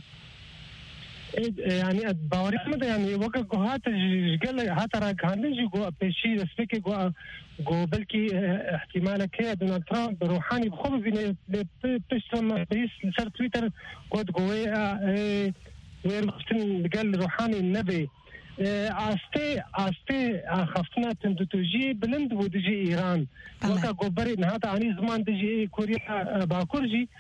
يعني باوري مده يعني وقت هات قال هات راكاندجي جو بشي سبيك جو بلكي احتمالك هي دونالد ترامب روحاني بخوف بين بيشتم بيس صار تويتر قد جوي ويرختن قال روحاني النبي عاستي خفتنا تندوتوجي بلند ودجي إيران وكا قبري نهاتا عني زمان دجي كوريا باكورجي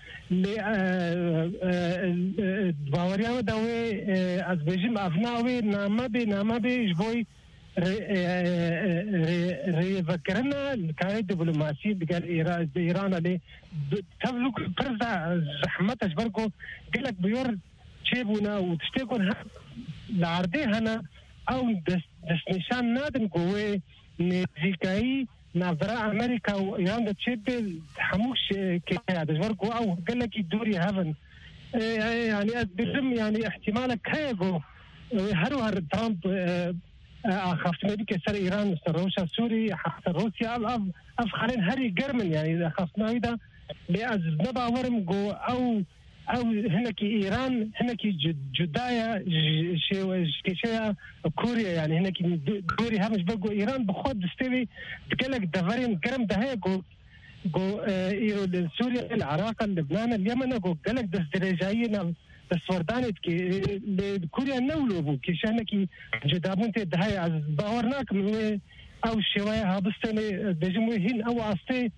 باوريا داوي از بيجم افناوي ناما بي جبوي ريفكرنا الكاية دبلوماسية بقال إيران اللي تبلغ برزا زحمة أجبركو قلك بيور تشيبونا وتشتيكون لعردي هنا او دستنشان نادن قوي نزيكاي نظرة امريكا وايران دا تشيب حموش كيا دجبركو او قال لك الدوري هافن يعني بيرم يعني احتمالك كايغو هر ترامب خافت بك سر ايران سر روسيا سوري حتى روسيا افخرين هري جرمن يعني خافتنا هيدا لاز نبا ورم جو او هناك إيران هناك جدايا شيء كوريا يعني هناك دوري همش بقو إيران بخود استوي بقولك دفرين قرم دهيا جو إيرو سوريا العراق لبنان اليمن جو قالك دس درجاينا دس وردانت كي كوريا نولو بو كي شانك جدابون تدهيا از باورناك او شوية هابستني بجموهين او عستي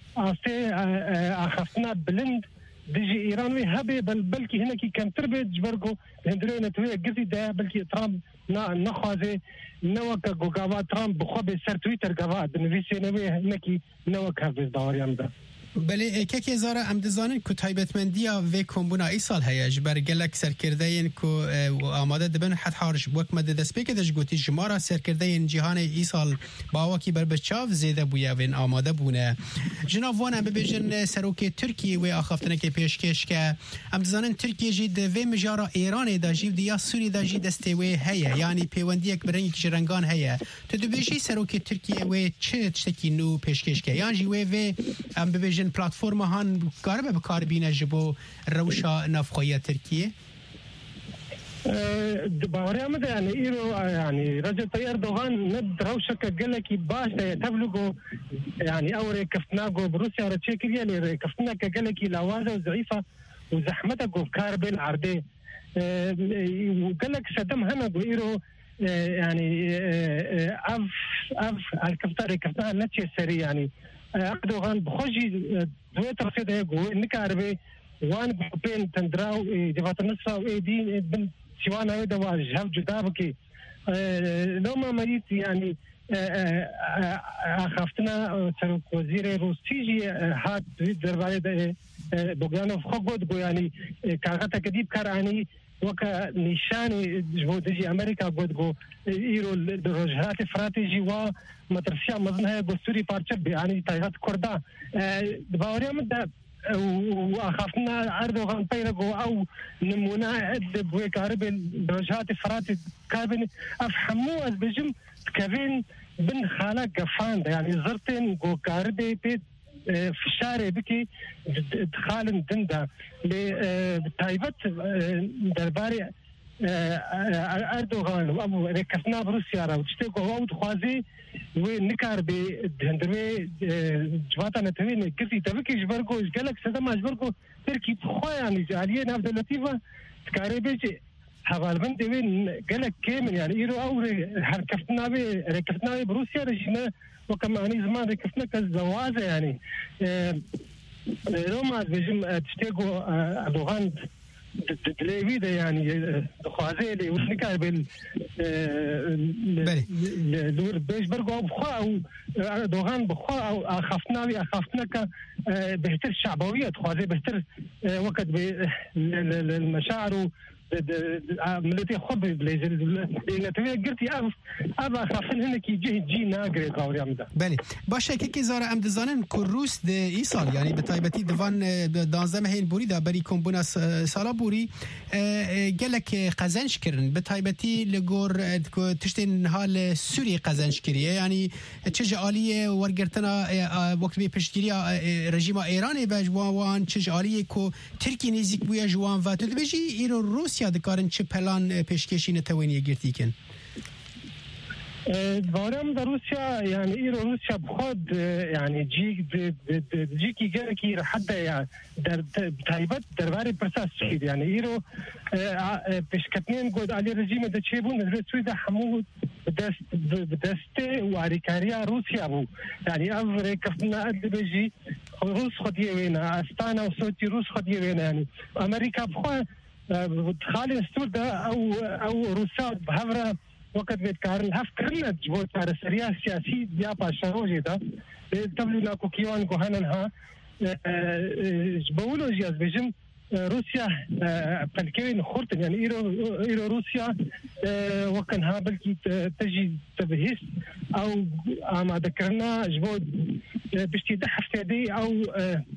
اخفتنا بلند ديجي ايرانوي هبه بلكي هنا كي كان تربت جبركو هندرينا توي قصي ده بلكي ترامب نخوازي نوك غوغاوا ترامب بخوب سر تويتر غوا بنفيسي نوي هنا كي نوك هبه داوريام ده بله که زاره ام دزانن کو تایبەتمەندیە وی کۆمبونا ئیسال هەیە ji ber gelek serkirdeyên ku amade dibin het harj wek me de destpêkê de ji gotî ji mara serkirdeyên cîhanê îsal bawakî berbiçav zêde bûye wên amade bûne ji nav wan em bibêjin serokê Tirkiyê wê axaftinekê pêşkêş ke em dizanin Tirkiye jî di vê mijara Îranê de jî diya Sûrî de jî destê wê heye yanî pêwendiyek bi rengekî ji rengan heye tu dibêjî serokê Tirkiye wê çi tiştekî nû pêşkêş ke yan jî wê vê em bibêjin پلتفرما هان قربه بکار بینه جبو روشا نفخویه ترکیه باوري امد يعني ايرو يعني رجل طيار دوغان ند روشا كقلكي باش تبلغو يعني اوري كفتناغو بروسيا ورتشيكيا اللي كفتنا كقلكي لاوازه وضعيفه وزحمتها بكار بين عرضين وقالك صدام هنا ايرو يعني اف الكفتاري كفتنا نتشي سري يعني أردوغان بخوجي دوية ترسيد هيقو إنك عربي وان بين تندراو جفات النصرة وإيدين بن سوانا ويدا واجهاو جدابكي لو ما مريت يعني خافتنا سروك وزير روسيجي هات دربالي بوغيانوف خوغود يعني كاغتا كديب كاراني وكا نشاني جو دجي امريكا قد ايرو الوجهات استراتيجي و مترسيا مزنها بسوري بارتشب يعني تايغات كردا باوريا مده واخافنا اردوغان بيرغو او نمونا بوي كارب الوجهات استراتيجي كابن افهموا از بجم كابين بن خاله قفان يعني زرتين جو كاردي بيت في الشارع بكي دخال دندا لتايبت درباري اردوغان و ابو رکسنا بروسیا را وشته قوم خوازي ونكار بهندري جواتا نتوين كفي تبكي جبركو جالك سدما جبركو تركي خويا يعني جاليه نافذ لطيفه تكاري بيجي حوالبن وين قالك كامل يعني يرو او ركفتنا بروسيا رجينا وكما اني زمان ركفتنا كالزوازه يعني روما بيجم تشتيقوا اردوغان تلفيده يعني خوازي لي ونكار بال بيش برقوا بخوا او اردوغان بخوا او اخافتنا ك بهتر الشعبويه خوازي بهتر وقت المشاعر ملتي خب لأن تبي قلتي أبا خافن هناك يجي ناقري قاوري عمدا. بله باشه که زاره ام دزانن کروس د ایسال یعنی به تایبتی دوان دانزده هین بوری دا بری کمبونا سالا بوری گلک قزنش کرن به تایبتی لگور تشتین حال سوری قزنش کریه یعنی چه عالیه ورگرتنا وقت به پشتگیری رژیم ایران به جوان چه عالیه کو ترکی نزدیک بویا جوان و تو بجی ایرو روسیا دکارن چه پلان پیشکشی نتوانی گرتی کن بارم در روسیا يعني إيرو روسيا بخود يعني جيكي جالكي حتى يعني در تايبت درباري برساس سعيد يعني إيرو بشكتنين قد على رجيم دا تشيبون السويدة حمود بدسته واريكاريا روسيا بو يعني أفري كفتنا قد بيجي روس خديه وينا أستانا وصوتي روس خديه وينا يعني أمريكا بخود خالي السودة أو روسيا بهفرة وقت بيتكارن هفكرنا جبوت على سريع سياسي ديا باشاروجي دا تبلو لاكو كيوان كوهاننها جبولو جياز بيجم روسيا فالكوين خورتن يعني إيرو روسيا وكنها بلكي تجي تبهيس أو ما ذكرنا جبوت بشتي دحف تدي أو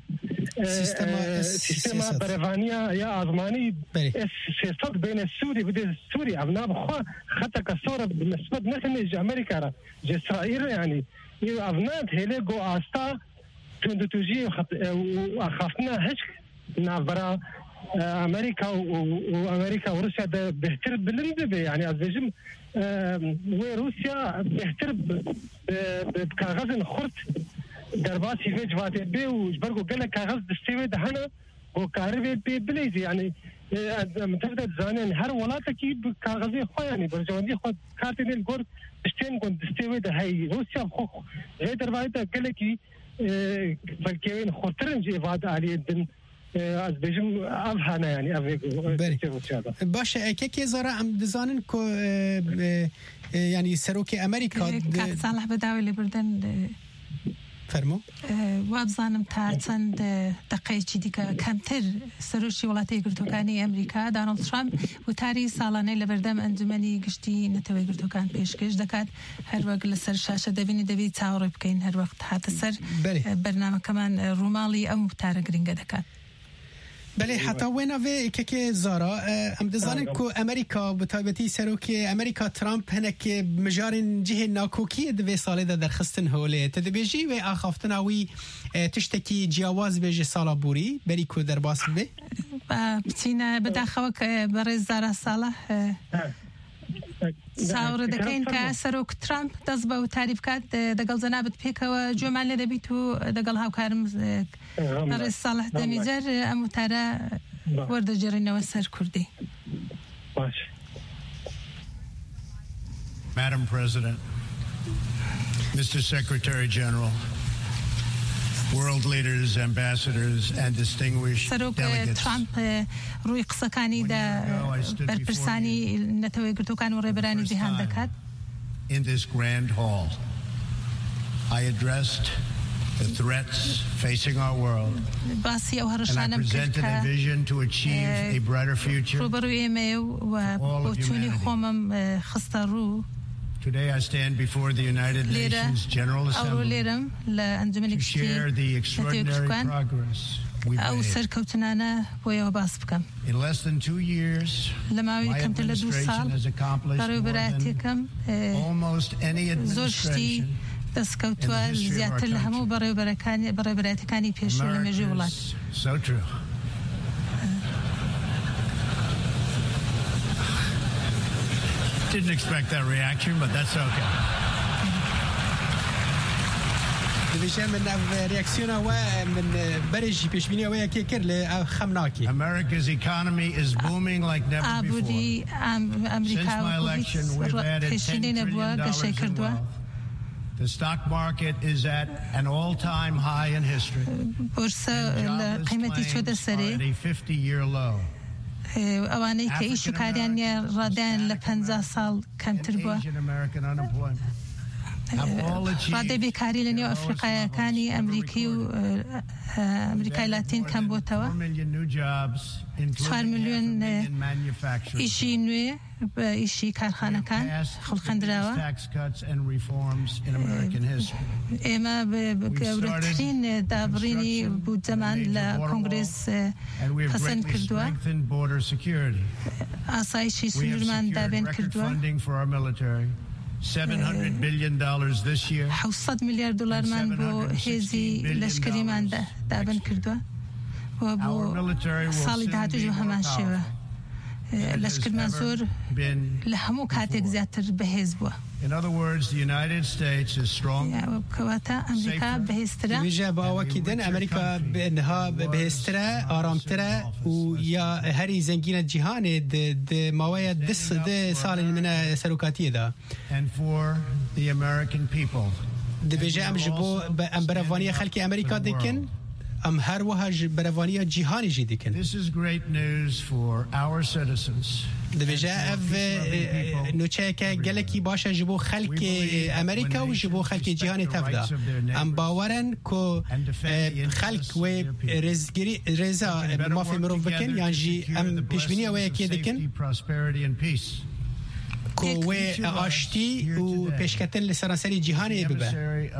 سيستما بريفانيا يا أزماني سياسات بين السوري بدي السوري أبناء بخوا خطا كصورة بالنسبة نحن أمريكا إسرائيل يعني أبناء هيلي جو أستا تندتوجي وأخافنا هش نعبر أمريكا وأمريكا وروسيا ده بيهتر بالندبة يعني أزجم وروسيا بيهتر بكاغاز خرط درباسي في جواتي بي وجبرقو قال لك كاغاز دستيوي دهنا وكاربي بي بليزي يعني متفدت زانين هر ولاتكي بكاغازي خو يعني برجواندي خو كاتين الجور تشتين كون دستيوي ده هاي روسيا خو غير دربايتا قال لك فالكيوين خطرن جي فاد علي الدن از بجم افهانا يعني افيك باشه که زاره ام دزانن کو يعني سروك امريكا كات صالح بداوي بردن فرمو وابزانم تا چند دقیقی دیگه کمتر سروشی ولاتی گرتوکانی امریکا دانالد ترامپ و تاری سالانه لبردم انجمنی گشتی نتوی گرتوکان پیشکش دکات هر وقت لسر شاشه دبی تعارف کن هر وقت حتی سر برنامه کمان رومالی ام تارگرینگ دکات بله حتی ویناوی که زارا ام دزانن کو امریکا بتایبتی سروک امریکا ترامپ هنک مجارن جه ناکوکی دوی ساله در خستن هوله تدبیجی و آخافتناوی تشتکی جیاواز بیجی سالا بوری بری کو در باس بی بتینا بداخوک برای زارا ساله ساور دکین که سروک ترامپ دست با تعریف کرد دقل زنابت پیک و جمعه لدبیتو دقل هاوکارم برای صالح دمیجر امو تارا ورد جرین و سر کردی. Madam President, Mr. Secretary General, world leaders, ambassadors, and distinguished delegates. ترامپ روی قسەکانی دا بەرپرسانی نەتەوەی گرتووکان و ڕێبەرانی جیهان دەکات. In this grand hall, I addressed the threats facing our world, and I presented a vision to achieve a brighter future for all of humanity. Today I stand before the United Nations General Assembly to share the extraordinary progress we've made. In less than 2 years, my administration has accomplished more than almost any administration دەستکەوتووە زیاتر لە هەموو بەڕێوەبەرەتەکانی پێشوو لە مێژووی وڵات. didn't expect that reaction, but that's okay. دبیجه من ریاکسیون و من برای پیش بینی و یکی کرد خمناکی. America's economy is booming like never before. Since my election, we've added $10 trillion in wealth. The stock market is at an all-time high in history. Jobless claims are at a 50-year low. ئەوانەی کە ئیش و کاریان ڕادیان لە 50 ساڵ کەمتر بووە. ڕادەی بێکاری لە نێو ئەفریقایەکانی ئەمریکی و ئەمریکای لاتین کەم بۆتەوە. 4 ملیۆن ئیشی نوێ بە ئیشی کارخانەکان خولقەندراوە. ئێمە گەورەترین دابڕینی بودجەمان لە کۆنگرێس پەسەند کردووە. ئاسایشی سنوورمان دابێن کردووە. $700 billion this year. 700 ملیارد دلارمان بۆ هێزی لەشکریمان دابن کردووە و بۆ ساڵی داهاتوش بە هەمان شێوە لەشکرمان زۆر لە هەموو کاتێک زیاتر بەهێز بووە. In other words, the United States is stronger. ویژه با وکیدن امریکا بنها بهستره آرامتره و یا هری زنگین جهان د ماوی ده سال من سروکاتی ده. And for the American people. دبیجه ام جبو ام برافانی خلک امریکا دکن ام هر وها برافانی جهانی جی دکن. This is great news for our citizens. دبیجه اف نوچه که گلکی باشه جبو خلک امریکا و جبو خلک جهان تفدا ام باورن که خلک و رزا مافی مروف بکن یعنی جی ام پیشبینی و یکی دکن که و آشتی و پیشکتن لسرانسری جهانی ببه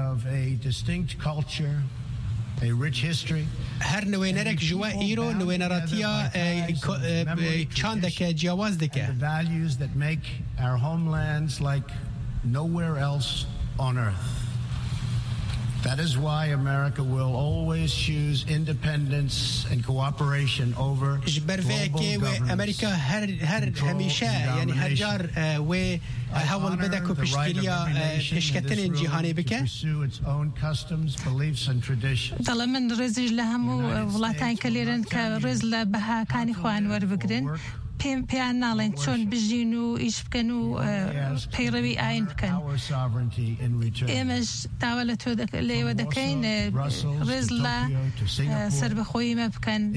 a rich history. هر نوینرک جوا ایرو نوینراتیا چاندک جواز دکه. The values that make our homelands like nowhere else on earth. That is why America will always choose independence and cooperation over global governance. امریکا هر همیشه یعنی هر جار و حول بدک و پشتگیریا پشکتن جهانی بکه. دل من رزج لهمو ولاتان کلیرن که رز لبها کانی خوان ور بگرن. پیان نالین چون بجین و ایش بکن و پیروی آین بکن. ایمش داولت لیو دکین رزلا سر بخویی مبکن.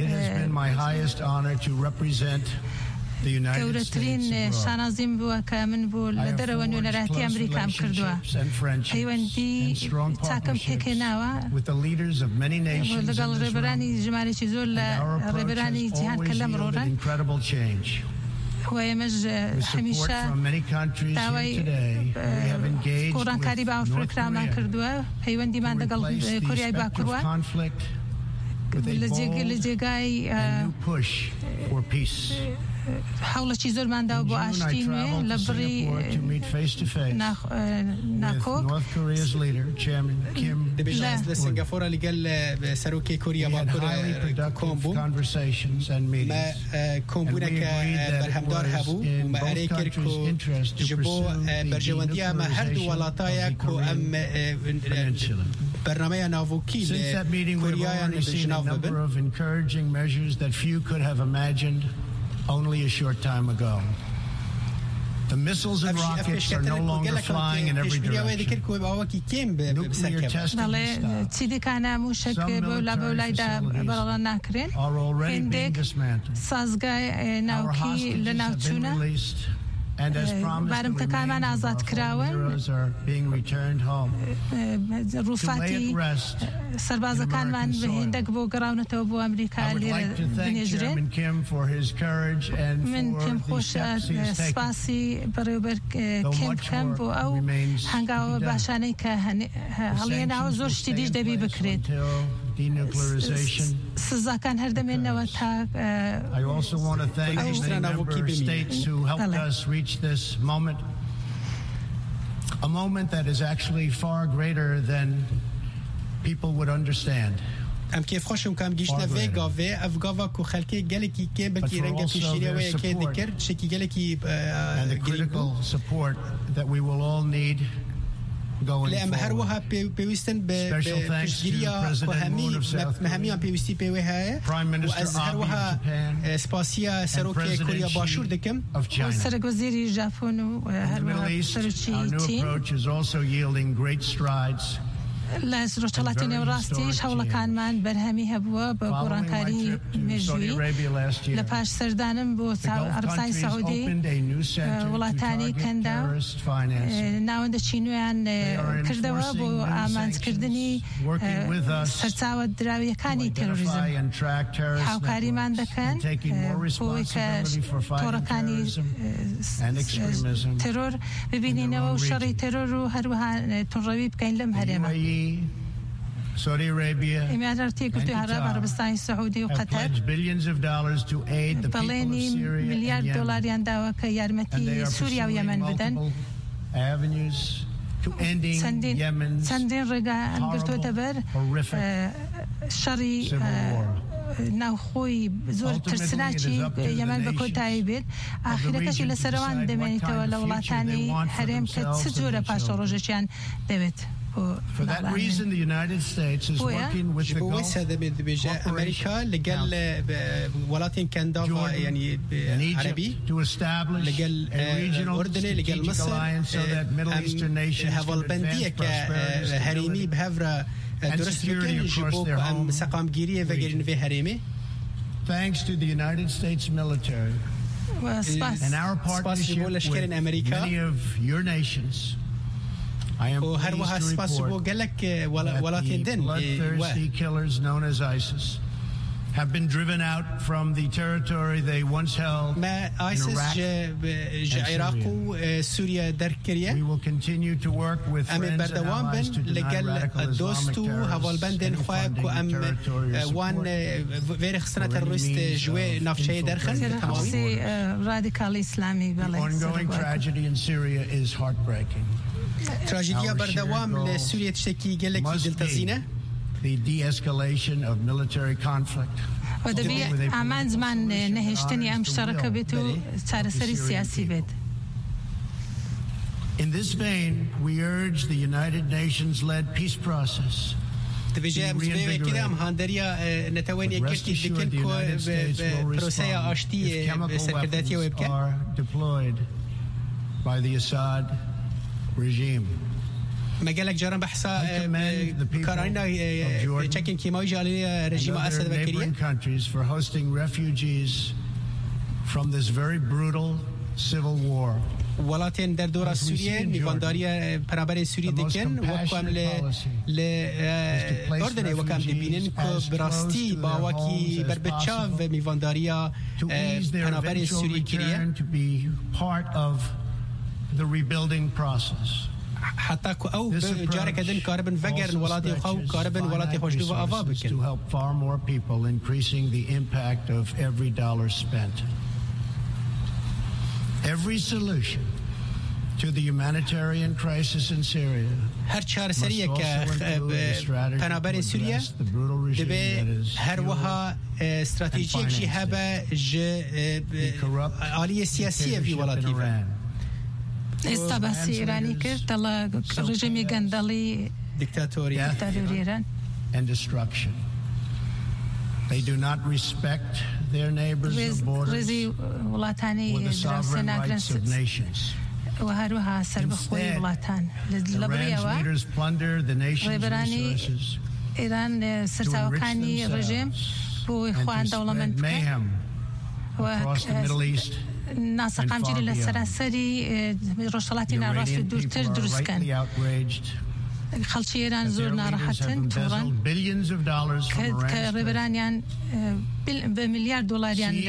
گەورەترین شانازیم بووە کە من بوو لە دەرەوە نوێنەراتی ئەمریکام کردووە. پەیوەندی چاکەم پێکێناوە لەگەڵ ڕێبەرانی ژمارەی زۆر لە ڕێبەرانی جیهان کە لەم ڕۆڕن. و ئێمەش هەمیشە داوای گۆڕانکاری باوەڕپێکرامان کردووە. پەیوەندیمان لەگەڵ کۆریای باکووروە لە جێگای حوڵەکی زۆرماندا بۆ ئاشتی نوێ لە بڕی ناکۆک دەبێت لە سنگافۆرە لەگەڵ سەرۆکی کۆریا باکوور کۆم بوو کۆمبوونەکە بەرهەمدار هەبوو مەئەرەی کرد و ji بۆ بەرژەوەندیە ئەمە هەردوو وڵاتایە و ئەم بەرنامەیە ناوۆکی لە کوریایان ژناو ببن. Only a short time ago. The missiles and rockets are no longer flying in every direction. Nuclear testing are already being dismantled. Our hostages have been released. And as promised, the remains of our heroes are being returned home. To lay at rest سربازەکانمان بەهێندەک بۆ گەڕاونەتەوە بۆ ئەمریکا لێرە بنێژرێن. من پێم خۆشە سپاسی بەڕێوەبەر کێم بکەم بۆ ئەو هەنگاوە باشانەی کە هەڵێناوە زۆر شتی دیش دەبی بکرێت. سزاکان هەردەمێنەوە تا I also want to thank the member states who helped us reach this moment. A moment that is actually far greater than people would understand. ام كيف خوشم كام جيشنا فيغا في افغافا كو خلكي جالكي كيبل كي رنجا في شيريا ويا كي ذكر شكي جالكي and the critical support that we will all need going forward. هروها بيوستن بشجيريا كهمي مهميان بيوستي بيوها وأزهروها سباسيا سروكي كوريا باشور دكم سرق وزيري جابون وهروها سرچي تين. Our new approach is also yielding great strides. لاز روشلاتي نوراستيش حول كان من برهمي هبوا بقرانكاري مجوي لپاش سردانم بو عربستان سعودي ولاتاني كندا ناوند چینویان کردوا بو آمانزکردنی سرچاوە دراویەکانی تێرۆریزم هاوکاریمان دەکەن بۆی کە تۆڕەکانی تێرۆر ببینینەوە و شەڕی تێرۆر و هەروەها تونڕەوی بکەین لەم هەرێمە. Saudi Arabia عربستان سعودي وقطر billions of dollars to aid the people of Syria مليار دولار ينداوى كيارمتي سوريا ويمن بدن avenues to ending Yemen's سندين رجع أنقلتو دبر شري ناوخوي زور ترسناچی یمن بکوتای بید آخرتش لسروان دمنی تولا ولاتانی حرم که چجوره پاش روزشان دوید. For that reason, the United States is working with the Gulf America لقال ولاتين كندا يعني عربي to establish a regional strategic alliance so that Middle Eastern nations can advance prosperity, هريمي بهفرة درست بكن جبوك أم سقام جيرية وغيرين في هريمي. Thanks to the United States military and our partnership with many of your nations, I am pleased to report that the bloodthirsty killers known as ISIS have been driven out from the territory they once held in Iraq and Syria. We will continue to work with friends and allies to deny radical Islamic terrorists any funding of territorial support. The ongoing tragedy in Syria is heartbreaking. تراجيديا بردوام لسوريا تشتكي قالك دلتزينة the de-escalation of military conflict. ودبي أمان زمان نهشتني أم شركة بتو تارسري سياسي بيت. In this vein, we urge the United Nations-led peace process تبجي مزبي كده مهندريا نتواني يكشتي دكن كو بروسيا أشتي بسكرداتيا ويبكا deployed by the Assad regime. مجالك جرم بحثا كاراينا تشكين كيماوي جالي رجيم أسد بكرية countries for hosting refugees from this very brutal civil war. ولاتين در دورة سوريا ميفانداريا برابر سوريا دكن وكم ل أردن وكم لبنان كبراستي باوكي بربتشاف ميفانداريا برابر سوريا كرية to be part of the rebuilding process. حتى أو جارك دين كاربن فجر ولاتي خو كاربن ولاتي خشدو وأفابك to help far more people, increasing the impact of every dollar spent. Every solution to the humanitarian crisis in Syria هر چهار سریه که پنابر سوریه دبی هر وها استراتژیک چی هبه عالی سیاسی فی ولاتی استباسی ایرانی کرد دلا رژیمی گندلی دیکتاتوری ایران and destruction. They do not respect their neighbors or borders or the sovereign rights of nations. وهروها سربخوي ولاتان Iran's leaders plunder the nation's resources إيران سرتاوكاني رژیم بو إخوان دولمند mayhem across the Middle East ناس قامجيل للسراسري رشلاتنا راس دورتر درسكن خلشي إيران زورنا راحتن تورن كريبرانيان بمليار دولاريان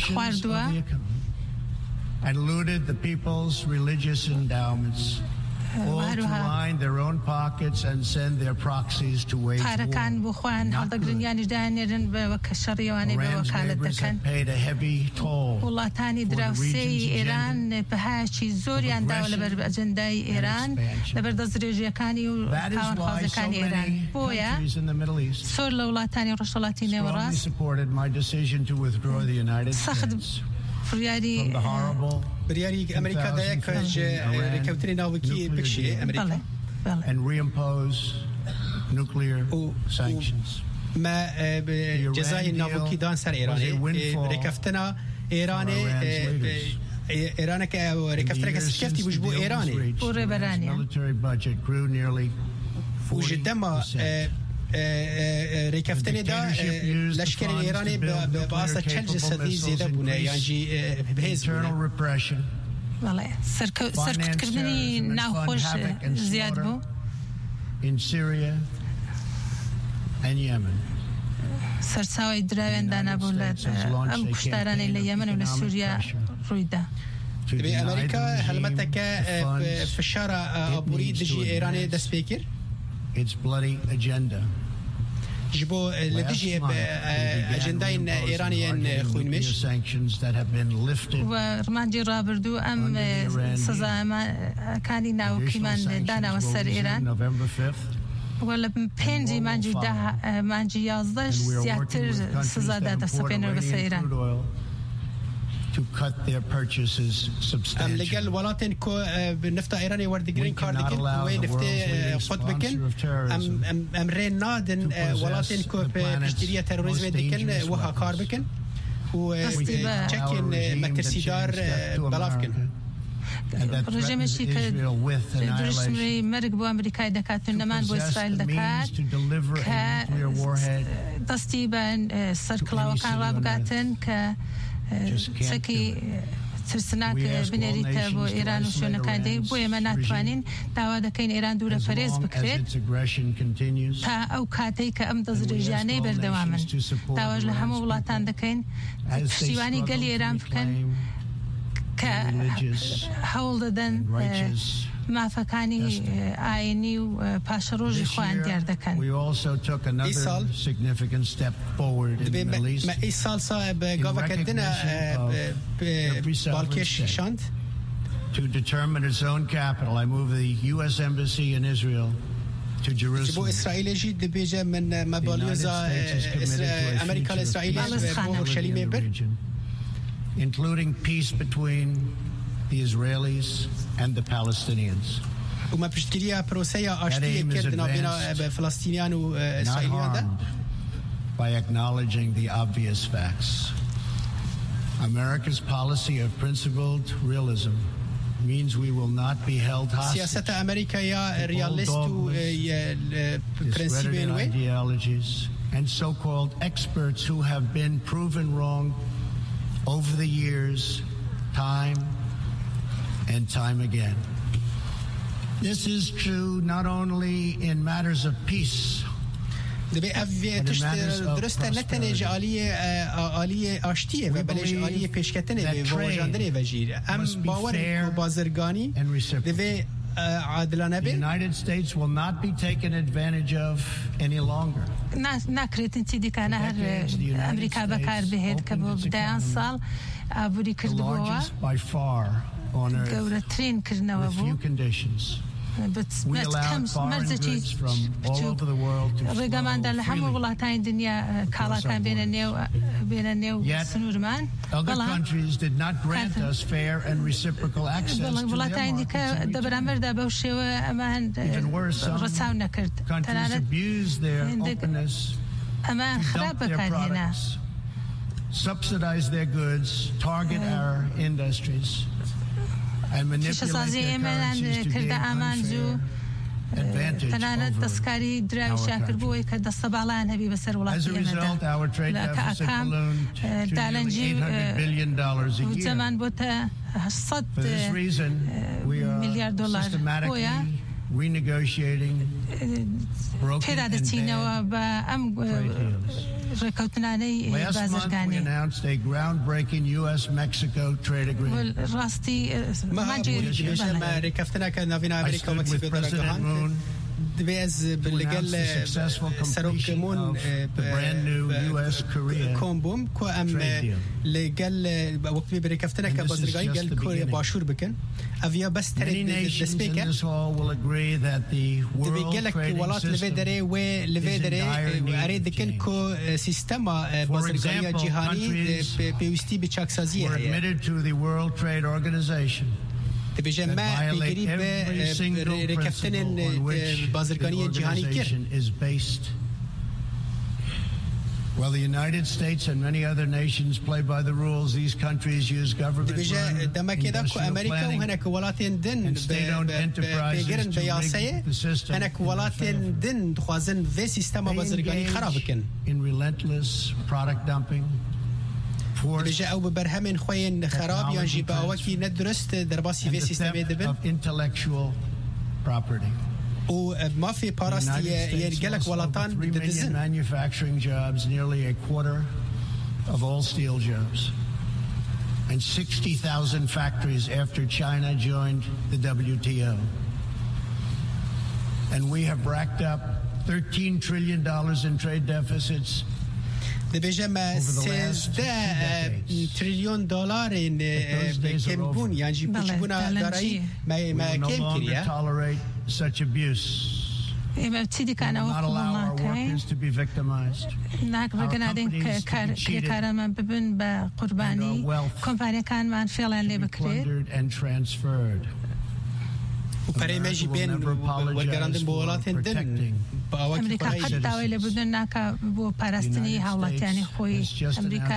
خواردوا and looted the people's religious endowments. all to line their own pockets and send their proxies to wage war. Not good. Iran's neighbors have paid a heavy toll for the region's agenda of expansion. That is why so many countries in the Middle East strongly supported my decision to withdraw the United States from the horrible أمريكا دايك ركوتني ناوكي بكشي أمريكا and reimpose nuclear sanctions. ما جزاء ناوكي دان سر إيراني ركفتنا إيراني إيران ركفتنا كسكفتي وجبو إيراني military budget grew nearly 40%. وجدما ركفتني دا لشكر الإيراني بأساس تشلج السدي زيادة بنا يعني بهز والله سركت كردني ناوخوش زياد بو in Syria and Yemen. سرساوي دراوين دانا بولاد أم كشتاراني ليمن ولسوريا رويدا. بأمريكا هلمتك في الشارع أبوري دجي إيراني دسبيكر. Its bloody agenda. جبو لدجي أجندين إيرانيين خوينمش. ورمانجي رابردو أم سزا ما كاني ناو كمان دانا وسر إيران. ولا بنجي مانجي ده مانجي يازدش زياتر سزا ده سفينة وسر إيران. to cut their purchases substantially. لقال ولاتن كو بنفط إيراني ورد جرين كارد وين نفط خد بكن أم رين نادن ولاتن كو بشترية تيروريزم دكن وها كار بكن وتشكين مكرسيدار بلافكن. رژیم شکل درشمی مرگ با امریکای دکات نمان با اسرائیل دکات که دستی به سرکلاو کان رابگاتن که سکی ترسناک بنریت با ایران و شونکاندی بوی من نتوانین دعوا دکین ایران دوره فریز بکرد تا او کاتی که ام دزرجانی بردوامن دعواج لهمو ولاتان دکین پشتیوانی گلی ایران بکن حول دادن مافکانی آینی و پاشروژی خوان دیردکن. ای سال ای سال صاحب گاوا کردن بالکش شاند. To determine its own capital, I moved the U.S. Embassy in Israel to Jerusalem. بو إسرائيل جيد بيجا من مبالغة أمريكا الإسرائيلية بورشليم بر. Including peace between the Israelis and the Palestinians. وما بشتريها بروسيا أشتية كردنا بين فلسطينيان وإسرائيليان ده. By acknowledging the obvious facts. America's policy of principled realism means we will not be held hostage. سياسة أمريكا يا رياليستو discredited ideologies and so-called experts who have been proven wrong over the years, time and time again. This is true not only in matters of peace, دبي أفي تشتر درست نتنج آلية آشتية وبلش آلية پیشکتنه بواجندنه وجیر ام باور بازرگانی دبي عادلانه the United States will not be taken advantage of any longer. نکرد انتی کانه هر امریکا بکار بهد که بدايان سال آبوری کرد بوا گورترین کردنوا بو. بس كم مرزتي رقمان دل هم ولايتين الدنيا كالا كان بين النيو سنورمان. Other countries did not grant us fair and reciprocal access to their markets. Even worse, some countries abuse their openness to dump their products, subsidize their goods, target our industries, and manipulate their currencies to gain unfair advantage over our country. As a result, our trade deficit ballooned to nearly $800 billion a year. For this reason, we are systematically renegotiating broken and bad trade deals. ڕێکەوتنانەی بازرگانی ڕاستی ڕێکەوتنەکە ناوین ئەمریکا و مەکسیکۆ دەرەگەهاند دەبێ ئەز لەگەڵ سەرۆکمون کۆم بووم کۆ ئەم لەگەڵ وەکتی بەرێکەوتنەکە بازرگانی گەل کۆریە باشوور بکەن ئەڤیا بەس تەرێک دەست پێکە دەبێ گەلێک وڵات لەوێ دەرێ وێ لەوێ دەرێ ئەرێ دەکەن کۆ سیستەما بازرگانیە جیهانی پێویستی بە چاکسازیە هەیە دەبێژە ما پێگیری بە ڕێکەوتنên بازرگانیە جیهانی کرد. While the United States and many other nations play by the rules, these countries use government in relentless product dumping. دەبێژە ئەو بە بەرهەمێن خۆیان خەراب یان ژی باوەکی نەدروست دەرباسی vê سیستەمێ دەبن و مافی پاراستیە یەرگەلک وڵاتان دەدزن. Manufacturing jobs, nearly a quarter of all steel jobs, and 60,000 factories after China joined the WTO. And we have racked up $13 trillion in trade deficits. دەبێژە $13 تریلیۆن کەمبوون یانجی پچبوونا دارایی کەم کردە. ئێمە چی دیکانەوە ناکڕگەنادەین کارەمان ببن بە قوربانی کۆمپانیەکانمان فێڵیان لێ بکرێت و پەرەیمەژی بێن وەرگەڕاندن بۆ وڵاتێن دن ئەمریکا قەت داوای لێبوردن ناکە بۆ پاراستنی هاوڵاتیانی خۆی ئەمریکا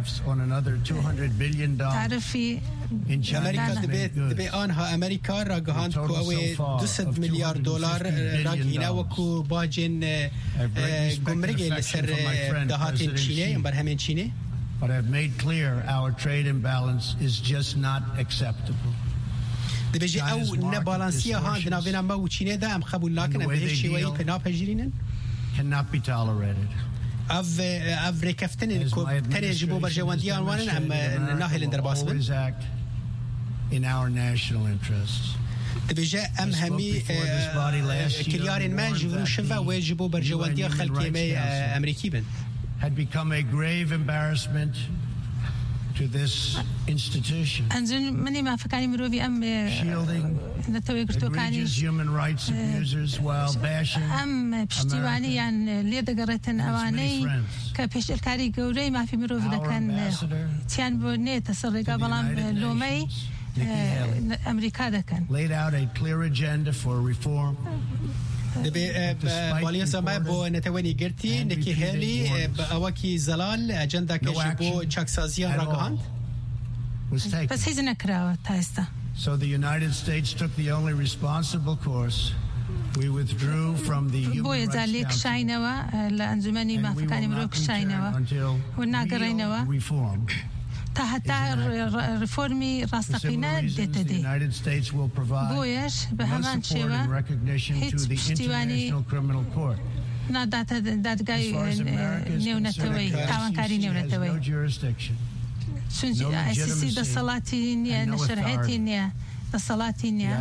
تارفی ئەمریکا دەبێ ئانها ئەمریکا ڕاگەهاند کۆ ئەوێ $200 میلیارد ڕاگەهینا وەکو باجێن گومرگێ لەسەر داهاتێن چینێ ئەم بەرهەمێن چینێ. But I've made clear our trade imbalance is just not acceptable. دەبێژێ ئەو نەبالانسیە هاند ناوێنە مە و چینێدا ئەم خەبوو ناکەن بە هیچ شێوەیەک کە ناپەژیرینن ئەv ڕێکەوتنên تەنێژی بۆ بەرژەوەندیان وانن ئەم ناهێلن دەرباس بن. دەبێژە ئەم هەمی کریارên me ji vir şiva wê ji bo berjewendiya xelkê me Emerîkî bin. Had become a grave embarrassment to this institution. ئەنجن منی مافەکانی مرۆڤی ئەم نەتەوەی گرتوەکانیش ئەم پشتیوانیان لێ دەگەڕێتن ئەوانەی کە پێشێلکاری گەورەی مافی مرۆڤ دەکەن چیان بۆ نێتە سەر ڕێگا بەڵام لۆمەی ئەمریکا دەکەن. دەبێ بالیێسەمە بۆ نەتەوەنی گرتی نەکی هێلی بە ئەوەکی زەلال ئەجەنداکەژی بۆ چاکسازیان ڕاگەهاند بەس هیچ نەکراوە تا ئێستا. So the United States took the only responsible course. We withdrew from the بۆ ێجارلێ کشاینەوە لە ئەنجومەنی مافەکانی مرۆڤ کشاینەوە و ناگەڕێنەوە تا هەتا ڕفۆرمی ڕاستەقینە دێتە دێ. بۆیەش بە هەمان شێوە هیچ پشتیوانی ناداتە دادگای نێونەتەوەی تاوانکاری نێونەتەوەی چونکی ICC دەسەڵاتی نییە نەشرعەتی نییە دەسەڵاتی نییە.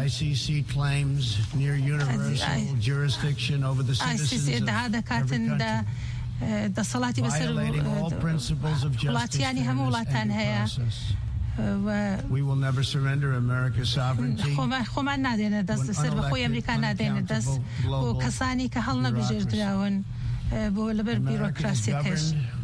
ICC ادعا دەکاتن دەسەڵاتی بەسەر وڵاتیانی هەموو وڵاتان هەیە خۆمان نادێنە دەست سەر بەخۆی ئەمریکا نادێنە دەست بۆ کەسانی کە هەڵ نەبژێردراون بۆ لەبەر بیرۆکراسیەکەش.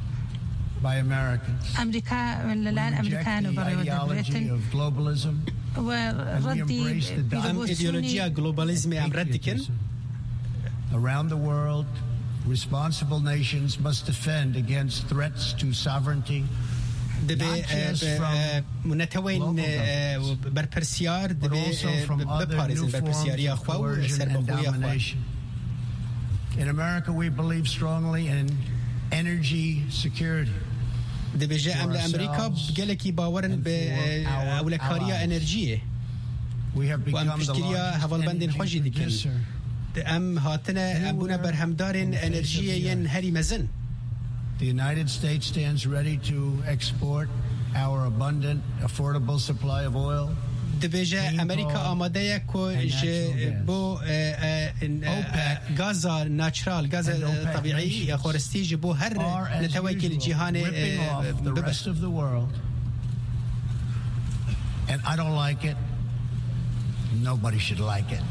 ئەمریکا لەلایەن ئەمریکان و بەڕێوە دەبرێتن و ڕەدی ئیدئۆلۆژیا گلۆبالیزمی ئەم ڕەت دەکەن. Around the world, responsible nations must defend against threats to sovereignty. دەبێ نەتەوەین بەرپرسیار دەبێ بپارێزن بەرپرسیاریە خوا و سەربەخۆیە خوا. In America we believe strongly in energy security. دەبێژە ئەم لە ئەمریکا گەلێکی باوەرن بە ئەولەکاریە ئەنەرژیە و ئەم پشتگیریە هەڤڵبەندên خۆشی دەکەن. ئەم هاتنە ئەم بوونە بەرهەمدارên ئەنەرژیە یەن هەری مەزن The United States stands ready to export our abundant, affordable supply of oil. دبیجه امریکا آماده یک که بو غاز ناتشرال غاز طبیعی یا خورستی جبو هر نتوکل جهان rest of the world. And I don't like it. Nobody should like it.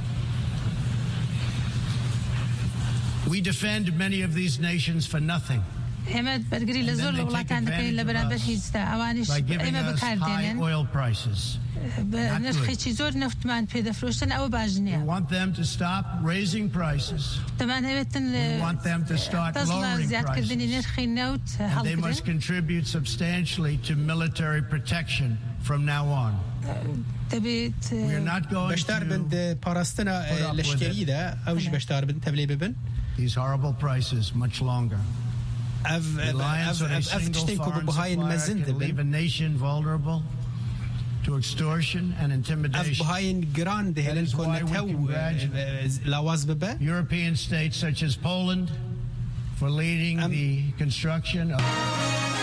We defend many of these nations for nothing. همت برگری لزور لولاتان دکای لبرابر هیچ اوانش اما بکاردینن oil prices. نرخی چیزور نفتمان پیدا فروشتن او باجنیا. We want them to stop raising prices. تمام هبتن. We want them to start lowering prices. And they must contribute substantially to military protection from now on. We are not going بشتر بند پاراستنا لشکری ده اوج بشتر بند تبلی ببن. These horrible prices much longer. Reliance on a single foreign supplier can leave a nation vulnerable to extortion and intimidation. That is why we congratulate European states such as Poland for leading the construction of